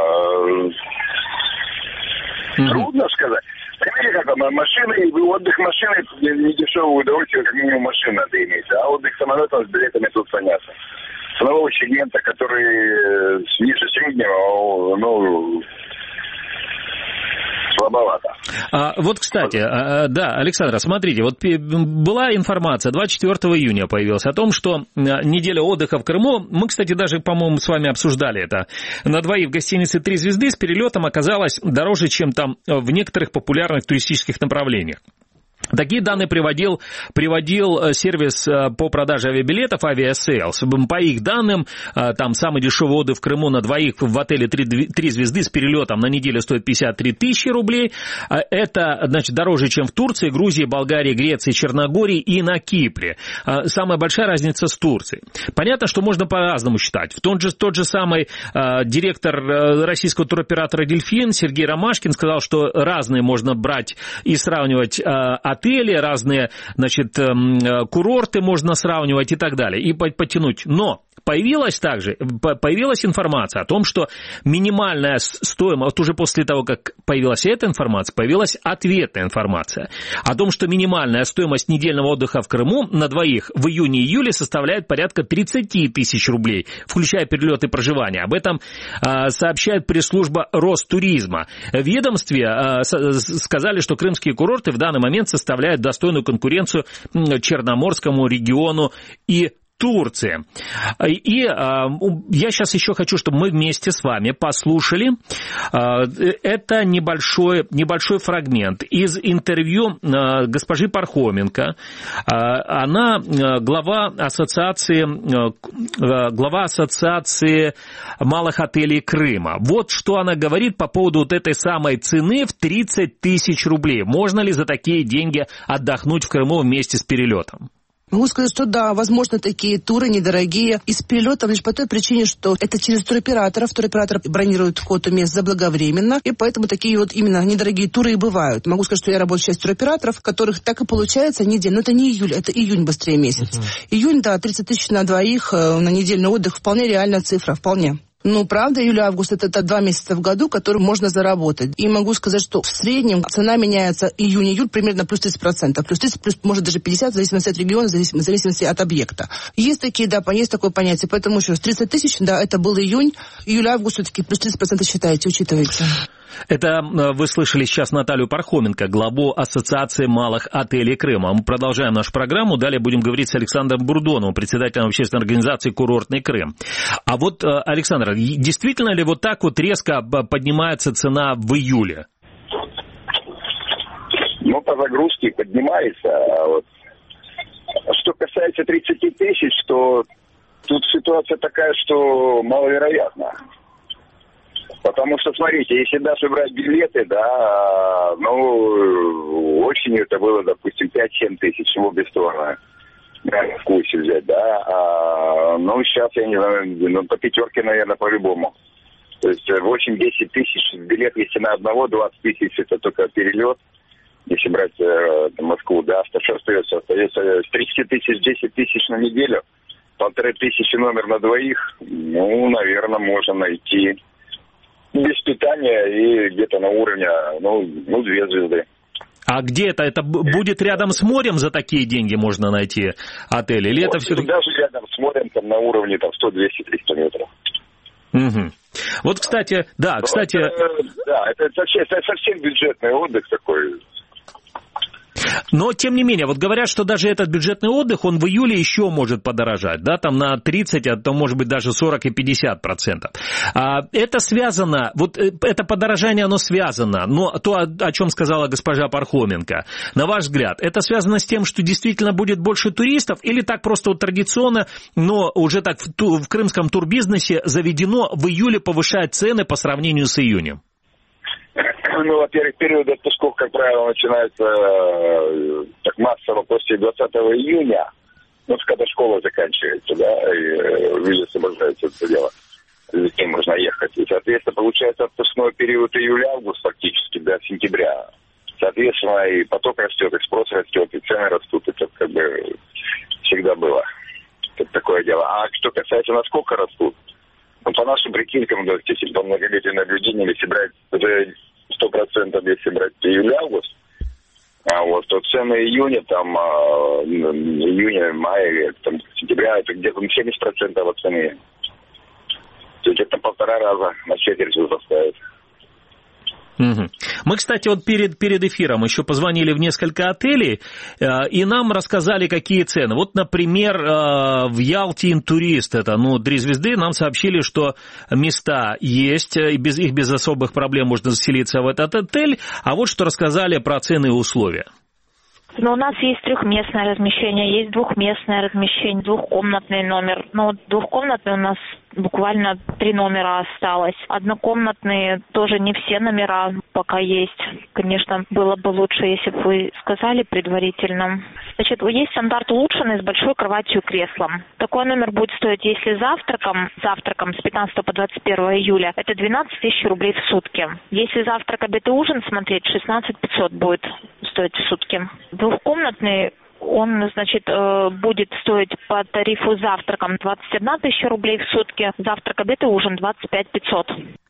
Speaker 6: Mm-hmm. Трудно сказать. Понимаете, как там, машины, отдых машины, не дешевое удовольствие, как минимум машин надо иметь. А отдых самолетом с билетами тут понятно. Ценового сегмента, который ниже среднего, ну, слабовато.
Speaker 2: А, вот, кстати, а, да, Александр, смотрите, вот была информация, двадцать четвёртого июня появилась, о том, что неделя отдыха в Крыму, мы, кстати, даже, по-моему, с вами обсуждали это, на двоих в гостинице «Три звезды» с перелетом оказалось дороже, чем там в некоторых популярных туристических направлениях. Такие данные приводил, приводил сервис по продаже авиабилетов «Авиасейлс». По их данным, там самый дешевый отдых в Крыму на двоих в отеле «Три звезды» с перелетом на неделю стоит пятьдесят три тысячи рублей. Это, значит, дороже, чем в Турции, Грузии, Болгарии, Греции, Черногории и на Кипре. Самая большая разница с Турцией. Понятно, что можно по-разному считать. В тот же, тот же самый директор российского туроператора «Дельфин» Сергей Ромашкин сказал, что разные можно брать и сравнивать отели, разные, значит, курорты можно сравнивать и так далее, и подтянуть. Но появилась также, появилась информация о том, что минимальная стоимость, вот уже после того, как появилась эта информация, появилась ответная информация о том, что минимальная стоимость недельного отдыха в Крыму на двоих в июне-июле составляет порядка тридцать тысяч рублей, включая перелет и проживание. Об этом а, сообщает пресс-служба Ростуризма. В ведомстве а, с, сказали, что крымские курорты в данный момент составляют достойную конкуренцию Черноморскому региону и Турции. И а, я сейчас еще хочу, чтобы мы вместе с вами послушали а, это небольшой, небольшой фрагмент из интервью а, госпожи Пархоменко. А, она а, глава ассоциации, а, глава ассоциации малых отелей Крыма. Вот что она говорит по поводу вот этой самой цены в тридцать тысяч рублей. Можно ли за такие деньги отдохнуть в Крыму вместе с перелетом?
Speaker 7: Могу сказать, что да, возможно, такие туры недорогие. И с перелетом лишь по той причине, что это через туроператоров. Туроператор бронирует квоту мест заблаговременно, и поэтому такие вот именно недорогие туры и бывают. Могу сказать, что я работаю сейчас туроператоров, которых так и получается неделя. Но это не июль, это июнь быстрее месяц. Uh-huh. Июнь, да, тридцать тысяч на двоих на недельный отдых. Вполне реальная цифра, вполне. Ну, правда, июль-август – это, это два месяца в году, которые можно заработать. И могу сказать, что в среднем цена меняется июнь-июль примерно плюс тридцать процентов. Плюс тридцать, плюс, может, даже пятьдесят, в зависимости от региона, в зависимости от объекта. Есть такие, да, есть такое понятие. Поэтому еще раз, тридцать тысяч, да, это был июнь. Июль-август все-таки плюс тридцать процентов считаете, учитываете.
Speaker 2: Это вы слышали сейчас Наталью Пархоменко, главу Ассоциации малых отелей Крыма. Мы продолжаем нашу программу. Далее будем говорить с Александром Бурдоновым, председателем общественной организации «Курортный Крым». А вот, Александр, действительно ли вот так вот резко поднимается цена в июле?
Speaker 6: Ну, по загрузке поднимается. А вот что касается тридцати тысяч, то тут ситуация такая, что маловероятна. Потому что, смотрите, если даже брать билеты, да, ну, осенью это было, допустим, пять-семь тысяч в обе стороны. В курсе взять, да. А, ну, сейчас, я не знаю, ну, по пятерке, наверное, по-любому. То есть восемь-десять тысяч билет, если на одного, двадцать тысяч это только перелет. Если брать э, Москву, да, что остается? Остается с тридцати тысяч, десять тысяч на неделю, полторы тысячи номер на двоих, ну, наверное, можно найти. Без питания и где-то на уровне, ну, ну, две звезды.
Speaker 2: А где это? Это будет рядом с морем за такие деньги можно найти отель? Или вот, это все-таки...
Speaker 6: Даже рядом с морем, там, на уровне там, сто-двести-триста метров.
Speaker 2: Угу. Вот, кстати, да,
Speaker 6: Но
Speaker 2: кстати...
Speaker 6: Это, да, это совсем, это совсем бюджетный отдых такой.
Speaker 2: Но, тем не менее, вот говорят, что даже этот бюджетный отдых, он в июле еще может подорожать, да, там на тридцать, а то, может быть, даже сорок и пятьдесят процентов. А, это связано, вот это подорожание, оно связано, но то, о чем сказала госпожа Пархоменко, на ваш взгляд, это связано с тем, что действительно будет больше туристов, или так просто вот традиционно, но уже так в, в крымском турбизнесе заведено в июле повышать цены по сравнению с июнем?
Speaker 6: Ну, во-первых, период отпусков, как правило, начинается э, так массово после двадцатого июня, ну, когда школа заканчивается, да, и э, люди освобождаются от этого дела, с детьми можно ехать. И, соответственно, получается отпускной период июля-август фактически до сентября. Соответственно, и поток растет, и спрос растет, и цены растут, это как бы всегда было. Это такое дело. А что касается, насколько растут, ну, по нашим прикидкам, да, если по многолетним наблюдениям, если брать уже сто процентов, если брать июль-август, а вот, то цены июня, там, а, июня, мая, там, сентября, это где-то семьдесят процентов от цены. То есть это полтора раза на четверть заставит.
Speaker 2: Угу. Мы, кстати, вот перед, перед эфиром еще позвонили в несколько отелей, э, и нам рассказали, какие цены. Вот, например, э, в Ялте Интурист, это, ну, три звезды, нам сообщили, что места есть, и без, их без особых проблем можно заселиться в этот отель. А вот что рассказали про цены и условия.
Speaker 8: Но у нас есть трехместное размещение, есть двухместное размещение, двухкомнатный номер. Но вот двухкомнатный у нас буквально три номера осталось. Однокомнатные тоже не все номера пока есть. Конечно, было бы лучше, если бы вы сказали предварительно. Значит, есть стандарт улучшенный с большой кроватью и креслом. Такой номер будет стоить, если завтраком, завтраком с пятнадцатого по двадцать первое июля, это двенадцать тысяч рублей в сутки. Если завтрак, обед и ужин смотреть, шестнадцать тысяч пятьсот будет стоить в сутки. Двухкомнатный, он, значит, будет стоить по тарифу завтраком двадцать одна тысяча рублей в сутки, завтрак, обед и ужин двадцать пять тысяч пятьсот.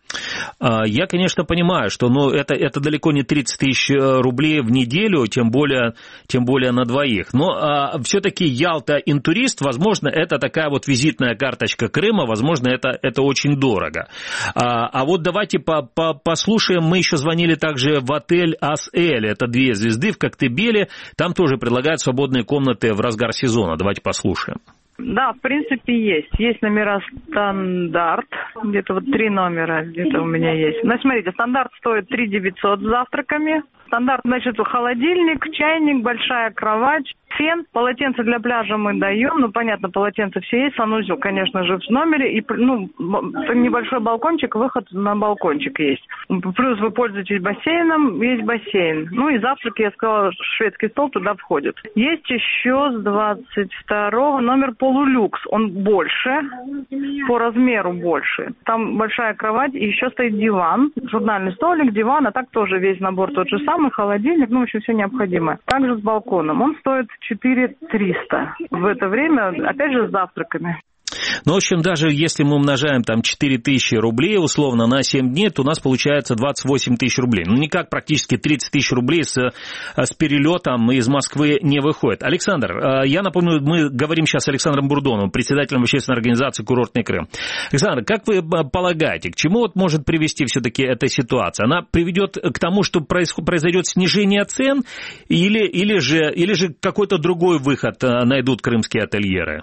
Speaker 2: Я, конечно, понимаю, что ну, это, это далеко не тридцать тысяч рублей в неделю, тем более, тем более на двоих. Но а, все-таки Ялта Интурист, возможно, это такая вот визитная карточка Крыма, возможно, это, это очень дорого. А, а вот давайте по, по, послушаем, мы еще звонили также в отель Ас-Эль, это две звезды в Коктебеле, там тоже предлагают свободные комнаты в разгар сезона. Давайте послушаем.
Speaker 9: Да, в принципе, есть. Есть номера стандарт, где-то вот три номера где-то у меня есть. Ну, смотрите, стандарт стоит три тысячи девятьсот с завтраками. Стандарт, значит, холодильник, чайник, большая кровать, фен, полотенце для пляжа мы даем. Ну, понятно, полотенце все есть, санузел, конечно же, в номере. И, ну, небольшой балкончик, выход на балкончик есть. Плюс вы пользуетесь бассейном, есть бассейн. Ну, и завтраки, я сказала, шведский стол туда входит. Есть еще с двадцать второго номер полулюкс. Он больше, по размеру больше. Там большая кровать, и еще стоит диван, журнальный столик, диван, а так тоже весь набор тот же самый, холодильник, ну, в общем, все необходимое. Также с балконом. Он стоит четыре тысячи триста. В это время, опять же, с завтраками.
Speaker 2: Ну, в общем, даже если мы умножаем там четыре тысячи рублей, условно, на семь дней, то у нас получается двадцать восемь тысяч рублей. Ну, никак практически тридцать тысяч рублей с, с перелетом из Москвы не выходит. Александр, я напомню, мы говорим сейчас с Александром Бурдоновым, председателем общественной организации «Курортный Крым». Александр, как вы полагаете, к чему вот может привести все-таки эта ситуация? Она приведет к тому, что произойдет снижение цен, или, или же, или же какой-то другой выход найдут крымские ательеры?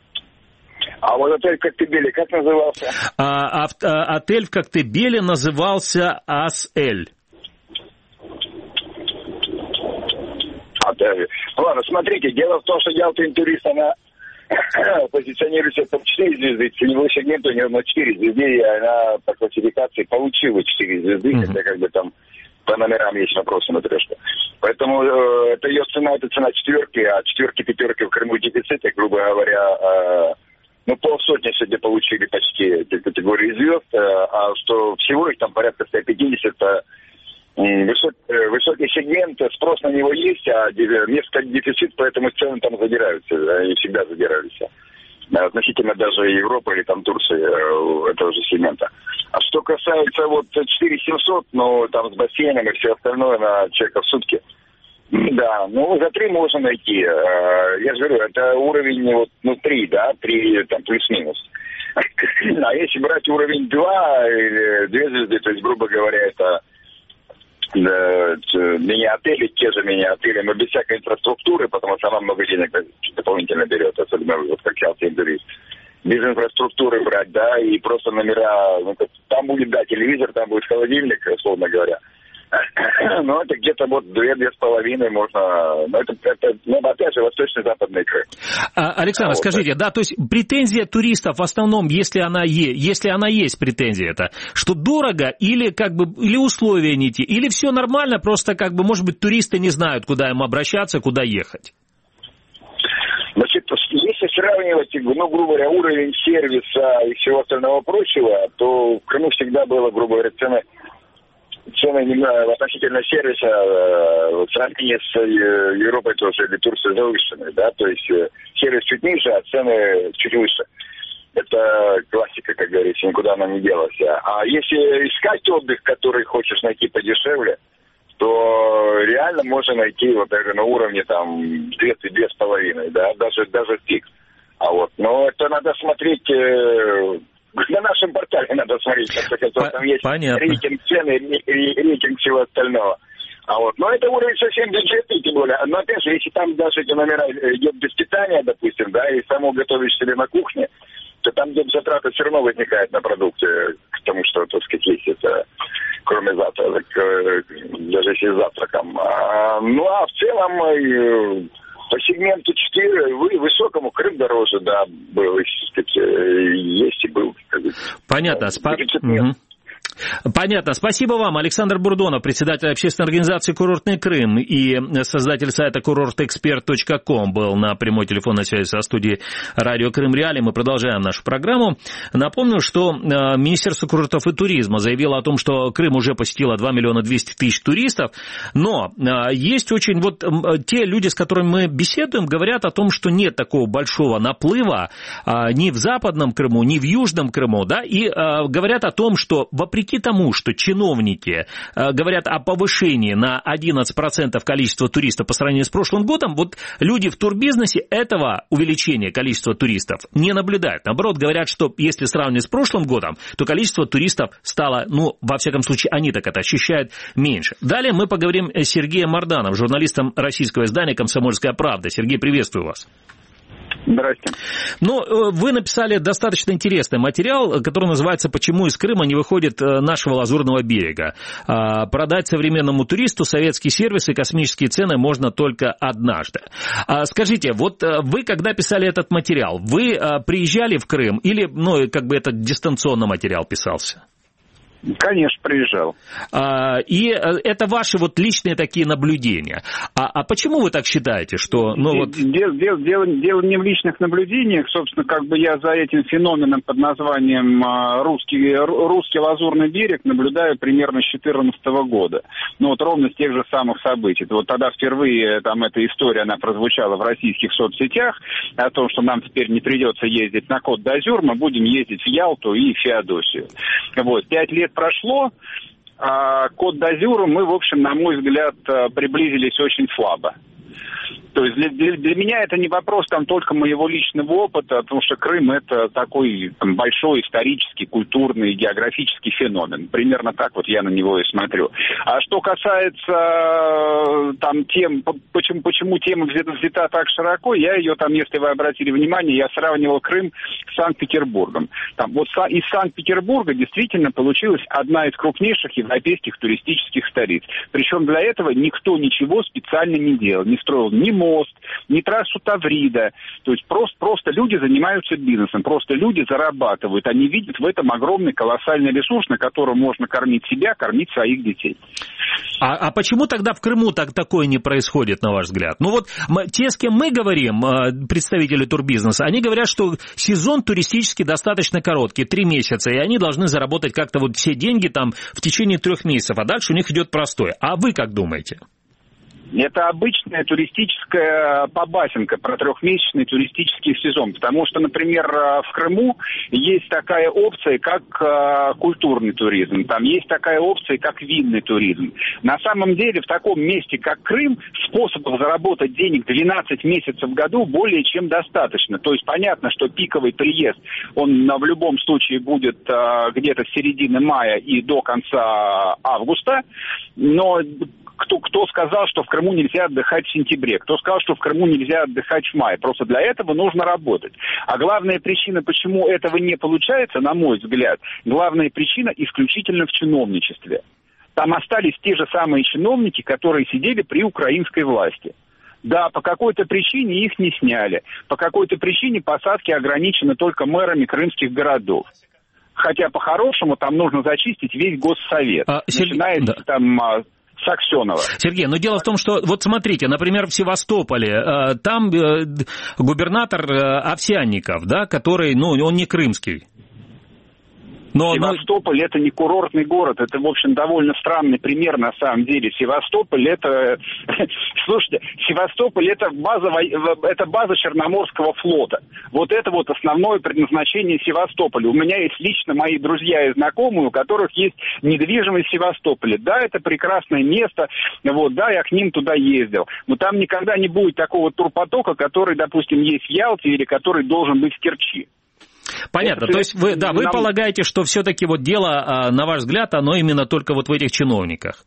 Speaker 6: А вот отель в Коктебеле как назывался?
Speaker 2: А, а, а, отель в Коктебеле назывался Ас-Эль.
Speaker 6: Отель. Ну ладно, смотрите, дело в том, что Ялта Интурист, она позиционируется там четыре звезды, ценовой сегмент у нее на четыре звезды, и она по классификации получила четыре звезды, mm-hmm. хотя как бы там по номерам есть вопросы на трешку. Поэтому э, это ее цена, это цена четверки, а четверки, пятерки в Крыму дефиците, грубо говоря, э, ну, полсотни сегодня получили почти категории звезд, а что всего их там порядка сто пятьдесят, высокий, высокий сегмент, спрос на него есть, а несколько дефицит, поэтому цены там задираются, они всегда задирались. Относительно даже Европы или там Турции этого же сегмента. А что касается вот четыре тысячи семьсот, ну, там с бассейном и все остальное на человека в сутки, да, ну, за три можно найти. Я же говорю, это уровень вот, ну, три, да, три, там, плюс-минус. А если брать уровень два или две звезды, то есть, грубо говоря, это да, мини-отели, те же мини-отели, но без всякой инфраструктуры, потому что она много денег дополнительно берет, особенно вот как Ялта Интурист. Без инфраструктуры брать, да, и просто номера, ну, там будет, да, телевизор, там будет холодильник, условно говоря. Ну, это где-то вот две-две с половиной можно... Ну, это, это, ну, опять же, восточно-западный Крым.
Speaker 2: А, Александр, а вот, скажите, да, то есть претензия туристов в основном, если она, е, если она есть претензия, это что дорого или как бы или условия не те, или все нормально, просто как бы, может быть, туристы не знают, куда им обращаться, куда ехать?
Speaker 6: Значит, если сравнивать, ну, грубо говоря, уровень сервиса и всего остального прочего, то в Крыму всегда было, грубо говоря, цены... Цены относительно сервиса в сравнении с Европой тоже или Турцией завышены, да, то есть сервис чуть ниже, а цены чуть выше. Это классика, как говорится, никуда она не делась. А если искать отдых, который хочешь найти подешевле, то реально можно найти вот даже на уровне там две-две с половиной, да, даже, даже в пик. А вот, но это надо смотреть... на нашем портале надо смотреть, как там есть
Speaker 2: Понятно.
Speaker 6: рейтинг цены, рейтинг всего остального. А вот, но это уровень совсем бюджетный, тем более. Но опять же, если там даже эти номера идет без питания, допустим, да, и само готовишь себе на кухне, то там где затраты все равно возникают на продукты, к тому, что, так сказать, есть это, кроме завтрака, даже если завтраком. А, ну, а в целом, по сегменту четыре, вы, высокому Крым дороже, да, был, так сказать, есть и был.
Speaker 2: Понятно. Спа... Угу. Понятно. Спасибо вам. Александр Бурдонов, председатель общественной организации «Курортный Крым» и создатель сайта курорт эксперт точка ком был на прямой телефонной связи со студией радио Крым Реалии. Мы продолжаем нашу программу. Напомню, что Министерство курортов и туризма заявило о том, что Крым уже посетило два миллиона двести тысяч туристов, но есть очень вот те люди, с которыми мы беседуем, говорят о том, что нет такого большого наплыва ни в Западном Крыму, ни в Южном Крыму, да, и говорят о том, что вопреки тому, что чиновники э, говорят о повышении на одиннадцать процентов количества туристов по сравнению с прошлым годом, вот люди в турбизнесе этого увеличения количества туристов не наблюдают. Наоборот, говорят, что если сравнивать с прошлым годом, то количество туристов стало, ну, во всяком случае, они так это ощущают, меньше. Далее мы поговорим с Сергеем Марданом, журналистом российского издания «Комсомольская правда». Сергей, приветствую вас.
Speaker 10: Здрасте.
Speaker 2: Ну, вы написали достаточно интересный материал, который называется «Почему из Крыма не выходит нашего Лазурного берега». Продать современному туристу советский сервис и космические цены можно только однажды. Скажите, вот вы, когда писали этот материал, вы приезжали в Крым или, ну, как бы этот дистанционно материал писался?
Speaker 10: Конечно, приезжал.
Speaker 2: А, и это ваши вот личные такие наблюдения. А, а почему вы так считаете, что... Ну, вот...
Speaker 10: дело, дело, дело, дело не в личных наблюдениях. Собственно, как бы я за этим феноменом под названием русский, русский Лазурный берег наблюдаю примерно с две тысячи четырнадцатого года. Ну, вот ровно с тех же самых событий. Вот тогда впервые там эта история, она прозвучала в российских соцсетях о том, что нам теперь не придется ездить на Кот-д'Азюр, мы будем ездить в Ялту и Феодосию. Вот, пять лет прошло, а к Кот-д'Азюру мы, в общем, на мой взгляд, приблизились очень слабо. То есть для, для, для меня это не вопрос там только моего личного опыта, потому что Крым это такой там, большой исторический, культурный, географический феномен. Примерно так вот я на него и смотрю. А что касается там тем, почему, почему тема взята, взята так широко, я ее там, если вы обратили внимание, я сравнивал Крым с Санкт-Петербургом. Там вот из Санкт-Петербурга действительно получилась одна из крупнейших европейских туристических столиц. Причем для этого никто ничего специально не делал, не строил ни мост, ни трассу Таврида. То есть просто, просто люди занимаются бизнесом, просто люди зарабатывают. Они видят в этом огромный колоссальный ресурс, на котором можно кормить себя, кормить своих детей.
Speaker 2: А, а почему тогда в Крыму так, такое не происходит, на ваш взгляд? Ну вот мы, те, с кем мы говорим, представители турбизнеса, они говорят, что сезон туристический достаточно короткий, три месяца, и они должны заработать как-то вот все деньги там в течение трех месяцев, а дальше у них идет простой. А вы как думаете?
Speaker 10: Это обычная туристическая побасенка про трехмесячный туристический сезон. Потому что, например, в Крыму есть такая опция, как культурный туризм. Там есть такая опция, как винный туризм. На самом деле, в таком месте, как Крым, способов заработать денег двенадцать месяцев в году более чем достаточно. То есть понятно, что пиковый приезд, он в любом случае будет где-то с середины мая и до конца августа. Но Кто, кто сказал, что в Крыму нельзя отдыхать в сентябре? Кто сказал, что в Крыму нельзя отдыхать в мае? Просто для этого нужно работать. А главная причина, почему этого не получается, на мой взгляд, главная причина исключительно в чиновничестве. Там остались те же самые чиновники, которые сидели при украинской власти. Да, по какой-то причине их не сняли. По какой-то причине посадки ограничены только мэрами крымских городов. Хотя, по-хорошему, там нужно зачистить весь госсовет. А, начиная да. там... с Аксенова.
Speaker 2: Сергей, но дело в том, что, вот смотрите, например, в Севастополе, там губернатор Овсянников, да, который, ну, он не крымский. Но,
Speaker 10: Севастополь но... это не курортный город, это, в общем, довольно странный пример на самом деле. Севастополь это, слушайте, Севастополь это база, это база Черноморского флота. Вот это вот основное предназначение Севастополя. У меня есть лично мои друзья и знакомые, у которых есть недвижимость в Севастополе. Да, это прекрасное место, вот, да, я к ним туда ездил. Но там никогда не будет такого турпотока, который, допустим, есть в Ялте или который должен быть в Керчи.
Speaker 2: Понятно. Это, то есть вы, да, вы нам... полагаете, что все-таки вот дело, на ваш взгляд, оно именно только вот в этих чиновниках?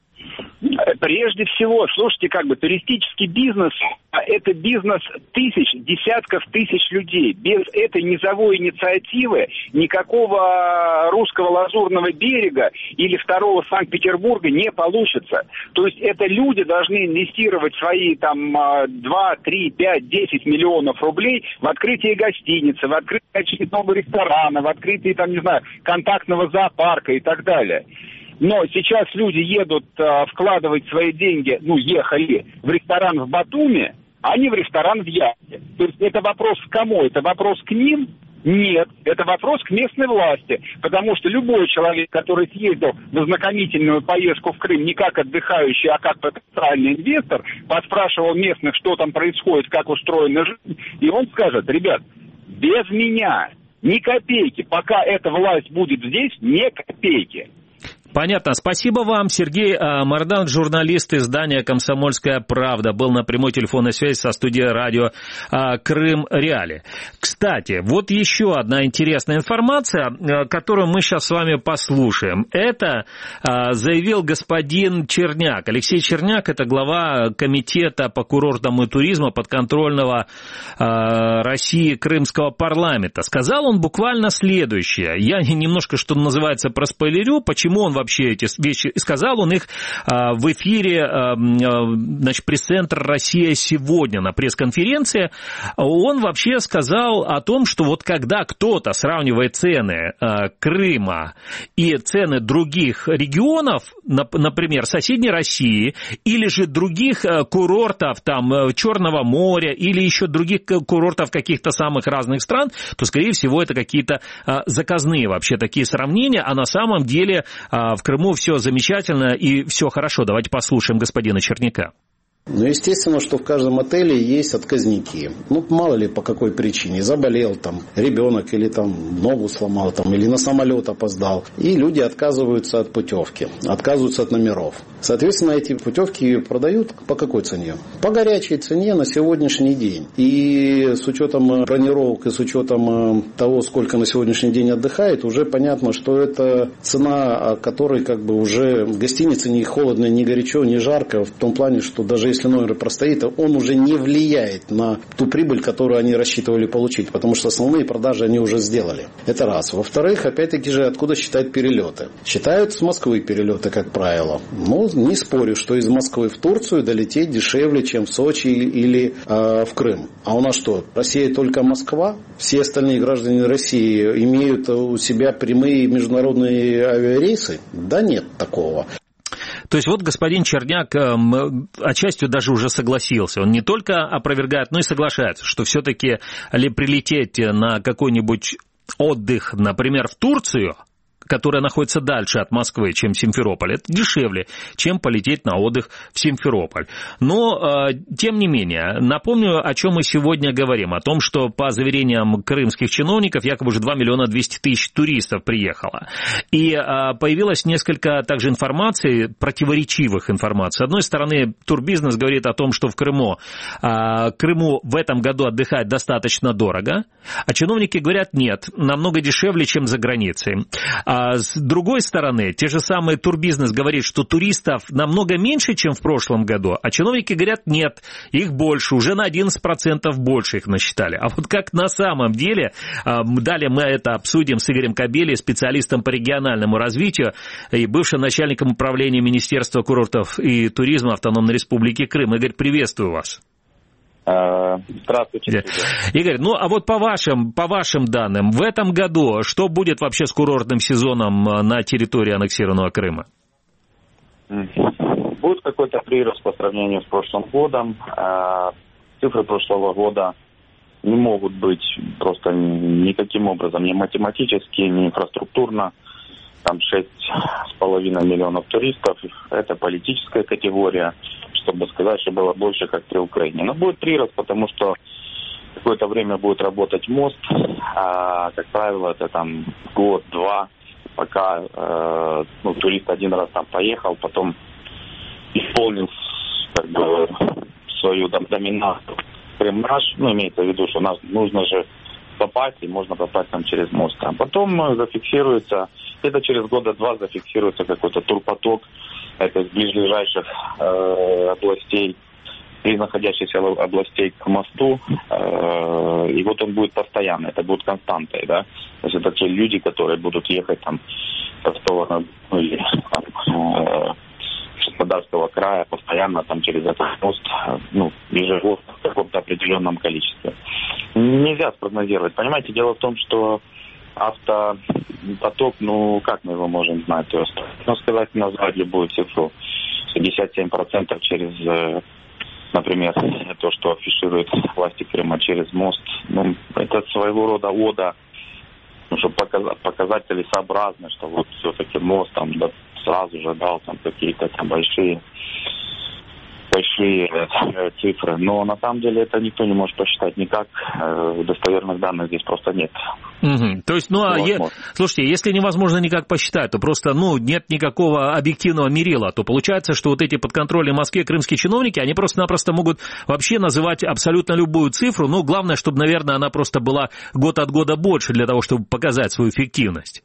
Speaker 10: Прежде всего, слушайте, как бы туристический бизнес – это бизнес тысяч, десятков тысяч людей. Без этой низовой инициативы никакого русского Лазурного берега или второго Санкт-Петербурга не получится. То есть это люди должны инвестировать свои там два, три, пять, десять миллионов рублей в открытие гостиницы, в открытие очередного ресторана, в открытие, там, не знаю, контактного зоопарка и так далее. Но сейчас люди едут а, вкладывать свои деньги, ну, ехали в ресторан в Батуми, а не в ресторан в Ялте. То есть это вопрос к кому? Это вопрос к ним? Нет, это вопрос к местной власти. Потому что любой человек, который съездил на знакомительную поездку в Крым не как отдыхающий, а как потенциальный инвестор, поспрашивал местных, что там происходит, как устроена жизнь, и он скажет: ребят, без меня ни копейки, пока эта власть будет здесь, ни копейки.
Speaker 2: Понятно. Спасибо вам. Сергей Мардан, журналист издания «Комсомольская правда», был на прямой телефонной связи со студией радио «Крым Реали». Кстати, вот еще одна интересная информация, которую мы сейчас с вами послушаем. Это заявил господин Черняк. Алексей Черняк – это глава комитета по курортам и туризму подконтрольного России Крымского парламента. Сказал он буквально следующее. Я немножко, что называется, проспойлерю, почему он вообще вообще эти вещи, сказал он их а, в эфире, а, значит, пресс-центр «Россия сегодня» на пресс-конференции. Он вообще сказал о том, что вот когда кто-то сравнивает цены а, Крыма и цены других регионов, например, соседней России, или же других курортов, там, Черного моря, или еще других курортов каких-то самых разных стран, то, скорее всего, это какие-то а, заказные вообще такие сравнения, а на самом деле а, в Крыму все замечательно и все хорошо. Давайте послушаем господина Черняка.
Speaker 11: Ну, естественно, что в каждом отеле есть отказники. Ну, мало ли по какой причине. Заболел там ребенок, или там ногу сломал, там, или на самолет опоздал. И люди отказываются от путевки, отказываются от номеров. Соответственно, эти путевки продают по какой цене? По горячей цене на сегодняшний день. И с учетом бронировок и с учетом того, сколько на сегодняшний день отдыхает, уже понятно, что это цена, которой как бы уже в гостинице ни холодно, ни горячо, ни жарко. В том плане, что даже если номер простоит, он уже не влияет на ту прибыль, которую они рассчитывали получить, потому что основные продажи они уже сделали. Это раз. Во-вторых, опять-таки же, откуда считают перелеты? Считают с Москвы перелеты, как правило. Ну, не спорю, что из Москвы в Турцию долететь дешевле, чем в Сочи или э, в Крым. А у нас что? Россия только Москва? Все остальные граждане России имеют у себя прямые международные авиарейсы? Да нет такого.
Speaker 2: То есть вот господин Черняк э, отчасти даже уже согласился. Он не только опровергает, но и соглашается, что все-таки ли прилететь на какой-нибудь отдых, например, в Турцию, которая находится дальше от Москвы, чем Симферополь, это дешевле, чем полететь на отдых в Симферополь. Но, э, тем не менее, напомню, о чем мы сегодня говорим. О том, что по заверениям крымских чиновников, якобы уже два миллиона двести тысяч туристов приехало. И э, появилось несколько также информаций, противоречивых информаций. С одной стороны, турбизнес говорит о том, что в Крыму, э, Крыму в этом году отдыхать достаточно дорого, а чиновники говорят, нет, намного дешевле, чем за границей. А с другой стороны, те же самые турбизнес говорит, что туристов намного меньше, чем в прошлом году, а чиновники говорят, нет, их больше, уже на одиннадцать процентов больше их насчитали. А вот как на самом деле, далее мы это обсудим с Игорем Кобелей, специалистом по региональному развитию и бывшим начальником управления Министерства курортов и туризма Автономной Республики Крым. Игорь, приветствую вас.
Speaker 12: Здравствуйте.
Speaker 2: Игорь, ну а вот по вашим, по вашим данным, в этом году что будет вообще с курортным сезоном на территории аннексированного Крыма?
Speaker 12: Будет какой-то прирост по сравнению с прошлым годом. Цифры прошлого года не могут быть просто никаким образом ни математически, ни инфраструктурно. Там шесть с половиной миллионов туристов. Это политическая категория, чтобы сказать, что было больше, как при Украине. Но будет прирост, потому что какое-то время будет работать мост. А, как правило, это там год-два, пока э, ну, турист один раз там поехал, потом исполнил как бы, свою там, доминацию. Крым наш, ну, имеется в виду, что нас нужно же попасть, и можно попасть там через мост. А потом зафиксируется, где-то через года два зафиксируется какой-то турпоток, это из ближайших э, областей, из находящихся областей к мосту, э, и вот он будет постоянно, это будет константой, да, то есть это те люди, которые будут ехать там со стороны, ну, или там, э, Краснодарского края постоянно там через этот мост, ну, ежегодно в каком-то определенном количестве. Нельзя спрогнозировать. Понимаете, дело в том, что автопоток, ну, как мы его можем знать? То есть, ну, сказать, назвать любую цифру. шестьдесят семь процентов через, например, то, что афиширует власти Крыма через мост. Ну, это своего рода ода, ну, чтобы показать, показать целесообразно, что вот все-таки мост там да, сразу же дал там какие-то там большие большие э, цифры. Но на самом деле это никто не может посчитать никак. Э, достоверных данных здесь просто нет.
Speaker 2: Угу. То есть, ну, а е... слушайте, если невозможно никак посчитать, то просто, ну, нет никакого объективного мерила, то получается, что вот эти подконтрольные Москве крымские чиновники, они просто-напросто могут вообще называть абсолютно любую цифру, но главное, чтобы, наверное, она просто была год от года больше для того, чтобы показать свою эффективность.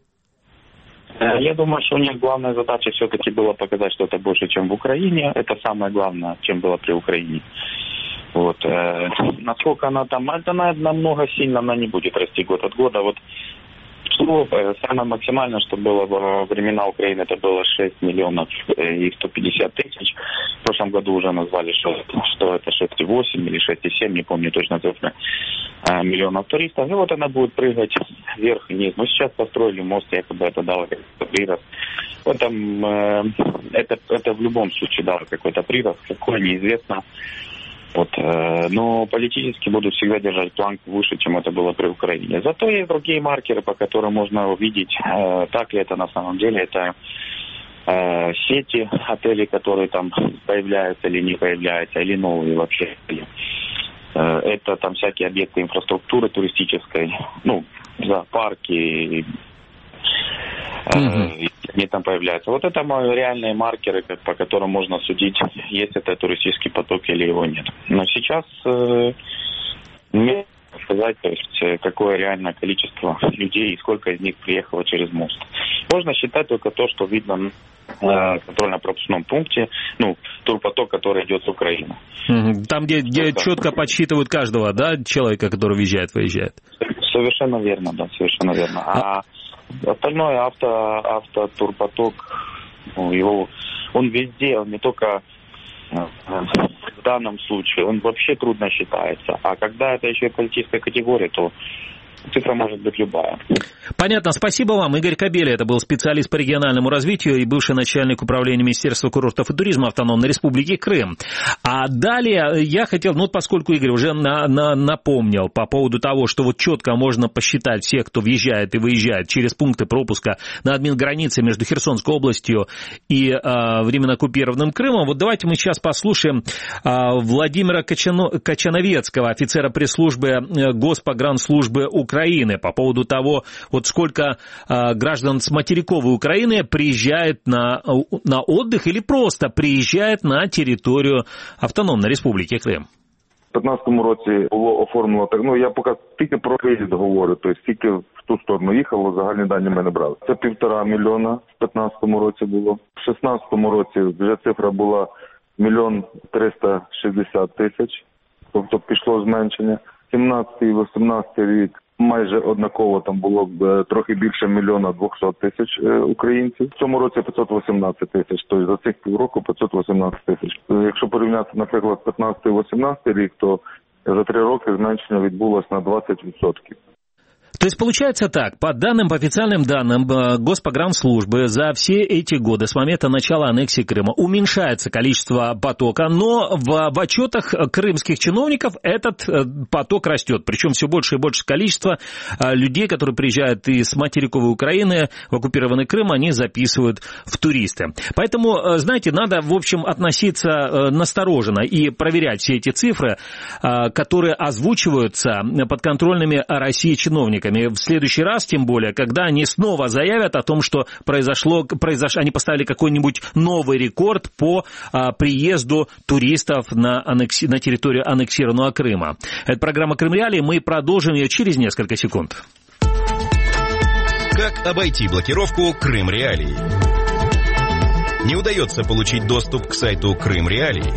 Speaker 12: Я думаю, что у них главная задача все-таки была показать, что это больше, чем в Украине. Это самое главное, чем было при Украине. Вот. Насколько она там, это намного сильно она не будет расти год от года. Вот что самое максимальное, что было во времена Украины, это было шесть миллионов и сто пятьдесят тысяч. В прошлом году уже назвали, что, что это шесть целых восемь или шесть целых семь, не помню точно цифры, миллионов туристов. И вот она будет прыгать вверх и вниз. Но сейчас построили мост, якобы это дало какой-то прирост. В этом, это, это в любом случае дало какой-то прирост, какой неизвестно. Вот, э, но политически будут всегда держать планку выше, чем это было при Украине. Зато есть другие маркеры, по которым можно увидеть, э, так ли это на самом деле. Это э, сети отелей, которые там появляются или не появляются, или новые вообще. Э, это там всякие объекты инфраструктуры туристической, ну, зоопарки,
Speaker 2: Mm-hmm.
Speaker 12: они там появляются. Вот это реальные маркеры, по которым можно судить, есть это туристический поток или его нет. Но сейчас э, не сказать, то есть, какое реальное количество людей и сколько из них приехало через мост. Можно считать только то, что видно на э, контрольно-пропускном пункте, ну, турпоток, который идет с Украины.
Speaker 2: Mm-hmm. Там, где, где четко подсчитывают каждого, да, человека, который въезжает, выезжает.
Speaker 12: Совершенно верно, да, совершенно верно. А остальное авто, автотурпоток, ну, его, он везде, он не только э, в данном случае, он вообще трудно считается. А когда это еще и политическая категория, то цифра может быть любая.
Speaker 2: Понятно. Спасибо вам. Игорь Кобеля, это был специалист по региональному развитию и бывший начальник управления Министерства курортов и туризма Автономной Республики Крым. А далее я хотел, ну, поскольку Игорь уже на, на, напомнил по поводу того, что вот четко можно посчитать всех, кто въезжает и выезжает через пункты пропуска на админгранице между Херсонской областью и а, временно оккупированным Крымом, вот давайте мы сейчас послушаем а, Владимира Качано, Качановецкого, офицера пресс-службы Госпогранслужбы Украины, по поводу того, вот сколько э, граждан с материковой Украины приезжает на, на отдых или просто приезжает на территорию Автономної Республіки Крим.
Speaker 13: У п'ятнадцятому році було оформлено так, ну я поки тільки про виїзд говорю, тобто тільки в ту сторону їхало, загальні дані ми не брали. Це півтора мільйона в п'ятнадцятому році було. В шістнадцятому році вже цифра була мільйон триста шістдесят тисяч, тобто пішло зменшення. сімнадцятий, вісімнадцятий рік майже однаково, там було б трохи більше мільйона двохсот тисяч українців. В цьому році п'ятсот вісімнадцять тисяч, тобто за цих півроку п'ятсот вісімнадцять тисяч. Якщо порівняти, наприклад, п'ятнадцятий-вісімнадцятий рік, то за три роки зменшення відбулося на двадцять відсотків.
Speaker 2: То есть получается так, по данным, по официальным данным Госпогранслужбы, за все эти годы, с момента начала аннексии Крыма, уменьшается количество потока, но в, в отчетах крымских чиновников этот поток растет. Причем все больше и больше количество людей, которые приезжают из материковой Украины в оккупированный Крым, они записывают в туристы. Поэтому, знаете, надо, в общем, относиться настороженно и проверять все эти цифры, которые озвучиваются подконтрольными России чиновниками. чиновниками. В следующий раз, тем более, когда они снова заявят о том, что произошло, произош... они поставили какой-нибудь новый рекорд по а, приезду туристов на, аннекси... на территорию аннексированного Крыма. Это программа «Крым Реалии». Мы продолжим ее через несколько секунд.
Speaker 1: Как обойти блокировку «Крым Реалии»? Не удается получить доступ к сайту «Крым Реалии»?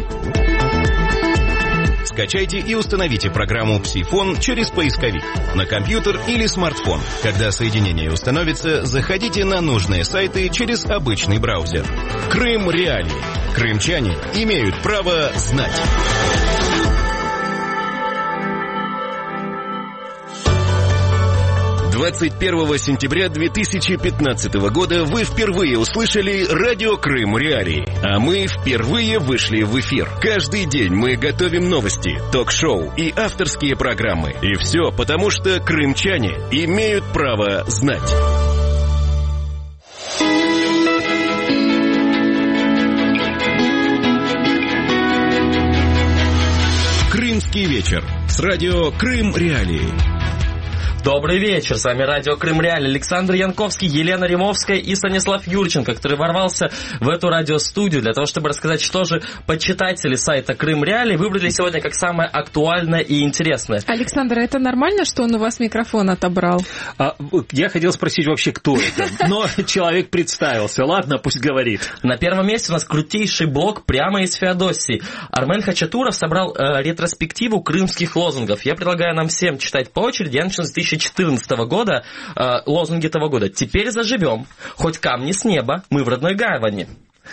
Speaker 1: Скачайте и установите программу «Псифон» через поисковик на компьютер или смартфон. Когда соединение установится, заходите на нужные сайты через обычный браузер. «Крым Реалии». Крымчане имеют право знать. двадцать первого сентября две тысячи пятнадцатого года вы впервые услышали радио «Крым Реалии», а мы впервые вышли в эфир. Каждый день мы готовим новости, ток-шоу и авторские программы. И все потому, что крымчане имеют право знать. Крымский вечер с радио «Крым Реалии».
Speaker 14: Добрый вечер, с вами радио «Крым Реалии». Александр Янковский, Елена Римовская и Станислав Юрченко, который ворвался в эту радиостудию для того, чтобы рассказать, что же почитатели сайта «Крым Реалии» выбрали сегодня как самое актуальное и интересное.
Speaker 3: Александр, это нормально, что он у вас микрофон отобрал?
Speaker 2: А, я хотел спросить вообще, кто это, но человек представился. Ладно, пусть говорит.
Speaker 14: На первом месте у нас крутейший блог прямо из Феодосии. Армен Хачатуров собрал э, ретроспективу крымских лозунгов. Я предлагаю нам всем читать по очереди. Я начну с две тысячи четырнадцатого года, э, лозунги того года. «Теперь заживем, хоть камни с неба, мы в родной гавани».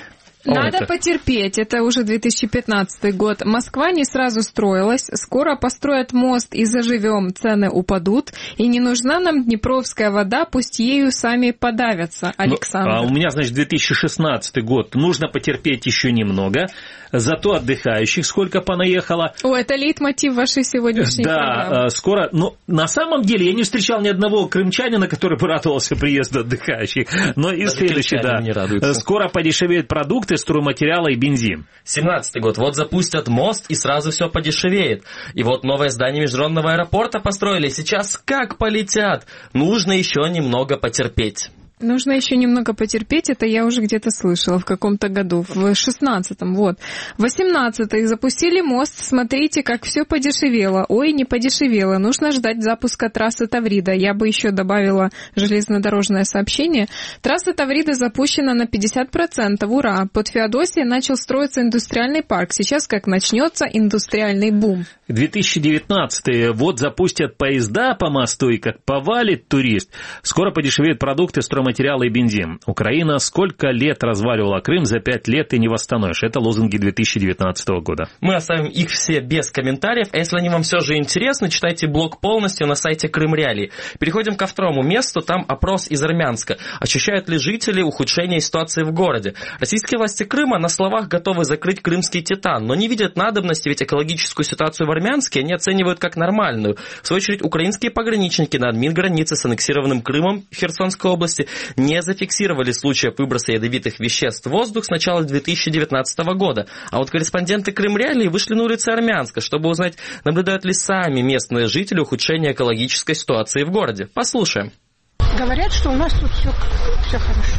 Speaker 3: Надо
Speaker 14: это.
Speaker 3: потерпеть, это уже две тысячи пятнадцатый год. Москва не сразу строилась, скоро построят мост и заживем, цены упадут, и не нужна нам днепровская вода, пусть ею сами подавятся. Александр.
Speaker 2: Ну, а у меня, значит, две тысячи шестнадцатый год, нужно потерпеть еще немного, зато отдыхающих сколько понаехало.
Speaker 3: О, это лейтмотив вашей сегодняшней
Speaker 2: да,
Speaker 3: программы.
Speaker 2: Да, скоро, но на самом деле я не встречал ни одного крымчанина, который бы радовался приезду отдыхающих, но и следующее, да, скоро подешевеют продукты, стройматериалы и бензин.
Speaker 14: семнадцатый год. Вот запустят мост, и сразу все подешевеет. И вот новое здание международного аэропорта построили. Сейчас как полетят? Нужно еще немного потерпеть.
Speaker 3: Нужно еще немного потерпеть, это я уже где-то слышала в каком-то году, в шестнадцатом, вот. В восемнадцатом запустили мост, смотрите, как все подешевело. Ой, не подешевело, нужно ждать запуска трассы Таврида. Я бы еще добавила железнодорожное сообщение. Трасса Таврида запущена на пятьдесят процентов, ура! Под Феодосией начал строиться индустриальный парк. Сейчас как начнется индустриальный бум.
Speaker 2: две тысячи девятнадцатый, вот запустят поезда по мосту, и как повалит турист. Скоро подешевеют продукты, стройматериалы, материалы и бензин. Украина сколько лет разваливала Крым, за пять лет и не восстановишь. Это лозунги две тысячи девятнадцатого года.
Speaker 14: Мы оставим их все без комментариев. А если они вам все же интересны, читайте блог полностью на сайте Крым Реалии. Переходим ко второму месту. Там опрос из Армянска. Ощущают ли жители ухудшение ситуации в городе? Российские власти Крыма на словах готовы закрыть крымский Титан, но не видят надобности, ведь экологическую ситуацию в Армянске они оценивают как нормальную. В свою очередь, украинские пограничники на админгранице с аннексированным Крымом Херсонской области не зафиксировали случаев выброса ядовитых веществ в воздух с начала две тысячи девятнадцатого года. А вот корреспонденты Крым Реалии вышли на улицы Армянска, чтобы узнать, наблюдают ли сами местные жители ухудшение экологической ситуации в городе. Послушаем.
Speaker 15: Говорят, что у нас тут все, все хорошо.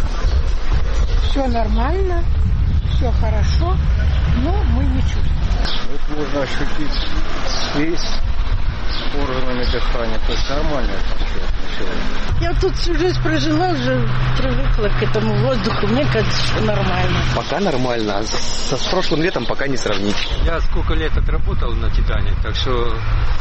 Speaker 15: Все нормально, все хорошо, но мы не чувствуем.
Speaker 16: Вот можно ощутить связь с органами дыхания, то есть нормально это.
Speaker 15: Я тут всю жизнь прожила, уже привыкла к этому воздуху, мне кажется, что нормально.
Speaker 17: Пока нормально, а с, с прошлым летом пока не сравнить.
Speaker 16: Я сколько лет отработал на Титане, так что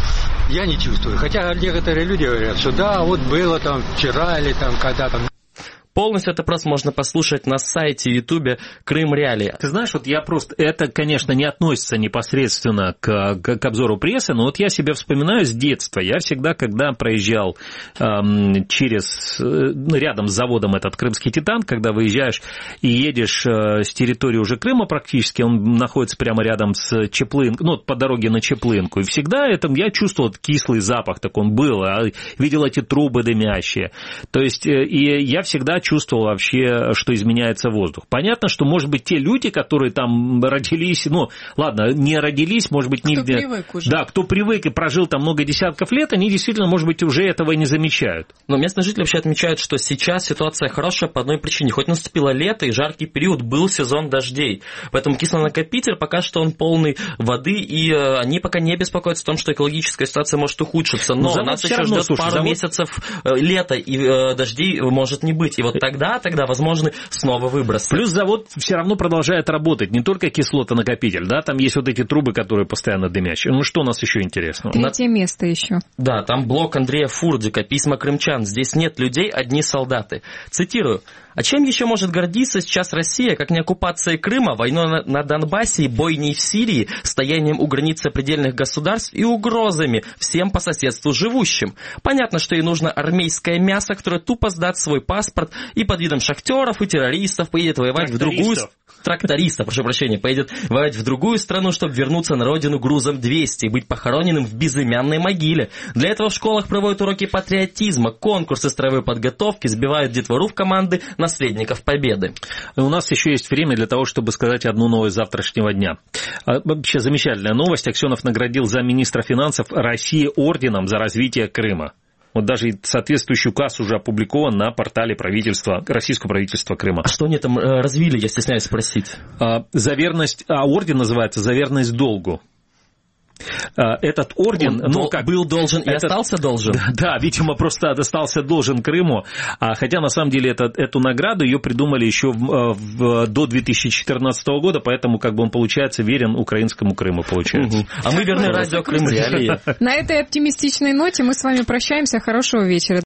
Speaker 16: я не чувствую. Хотя некоторые люди говорят, что да, вот было там вчера или там когда-то.
Speaker 14: Полностью это просто можно послушать на сайте, ютубе Крым Реалии.
Speaker 2: Ты знаешь, вот я просто... Это, конечно, не относится непосредственно к, к, к обзору прессы, но вот я себя вспоминаю с детства. Я всегда, когда проезжал эм, через... рядом с заводом этот крымский Титан, когда выезжаешь и едешь э, с территории уже Крыма практически, он находится прямо рядом с Чеплынкой, ну, по дороге на Чеплынку. И всегда это, я чувствовал кислый запах, так он был, а видел эти трубы дымящие. То есть, э, и я всегда чувствовал почувствовал вообще, что изменяется воздух. Понятно, что, может быть, те люди, которые там родились, ну, ладно, не родились, может быть, не...
Speaker 3: Кто привык уже.
Speaker 2: Да, кто привык и прожил там много десятков лет, они действительно, может быть, уже этого и не замечают.
Speaker 14: Но местные жители вообще отмечают, что сейчас ситуация хорошая по одной причине. Хоть наступило лето и жаркий период, был сезон дождей. Поэтому кислонакопитель пока что он полный воды, и э, они пока не беспокоятся о том, что экологическая ситуация может ухудшиться. Но
Speaker 2: завод
Speaker 14: нас еще
Speaker 2: равно,
Speaker 14: ждет
Speaker 2: слушай,
Speaker 14: пару
Speaker 2: завод...
Speaker 14: месяцев э, лета, и э, дождей может не быть. И вот тогда, тогда возможны снова выбросы.
Speaker 2: Плюс завод все равно продолжает работать. Не только кислотонакопитель, да, там есть вот эти трубы, которые постоянно дымящие. Ну, что у нас еще интересного?
Speaker 3: Третье На... место еще.
Speaker 14: Да, там блог Андрея Фурдика, письма крымчан. Здесь нет людей, одни солдаты. Цитирую. А чем еще может гордиться сейчас Россия, как не оккупацией Крыма, войной на Донбассе, бойней в Сирии, стоянием у границ сопредельных государств и угрозами всем по соседству живущим? Понятно, что ей нужно армейское мясо, которое тупо сдаст свой паспорт и под видом шахтеров и террористов поедет воевать в другую... Трактористов, прошу прощения, поедет воевать в другую страну, чтобы вернуться на родину грузом двести и быть похороненным в безымянной могиле. Для этого в школах проводят уроки патриотизма, конкурсы строевой подготовки, сбивают детвору в команды наследников Победы.
Speaker 2: У нас еще есть время для того, чтобы сказать одну новость завтрашнего дня. Вообще замечательная новость. Аксенов наградил замминистра финансов России орденом за развитие Крыма. Вот даже соответствующий указ уже опубликован на портале правительства, российского правительства Крыма.
Speaker 14: А что они там развили, я стесняюсь спросить?
Speaker 2: А, за верность, а орден называется «За верность долгу». Этот орден,
Speaker 14: он
Speaker 2: ну, как,
Speaker 14: был должен и
Speaker 2: этот,
Speaker 14: остался должен.
Speaker 2: Да, да, видимо, просто остался должен Крыму. А, хотя, на самом деле, это, эту награду ее придумали еще в, в, до две тысячи четырнадцатого года, поэтому, как бы, он, получается, верен украинскому Крыму, получается.
Speaker 14: Угу. А мы верны радио Крым Реалии.
Speaker 3: На этой оптимистичной ноте мы с вами прощаемся. Хорошего вечера.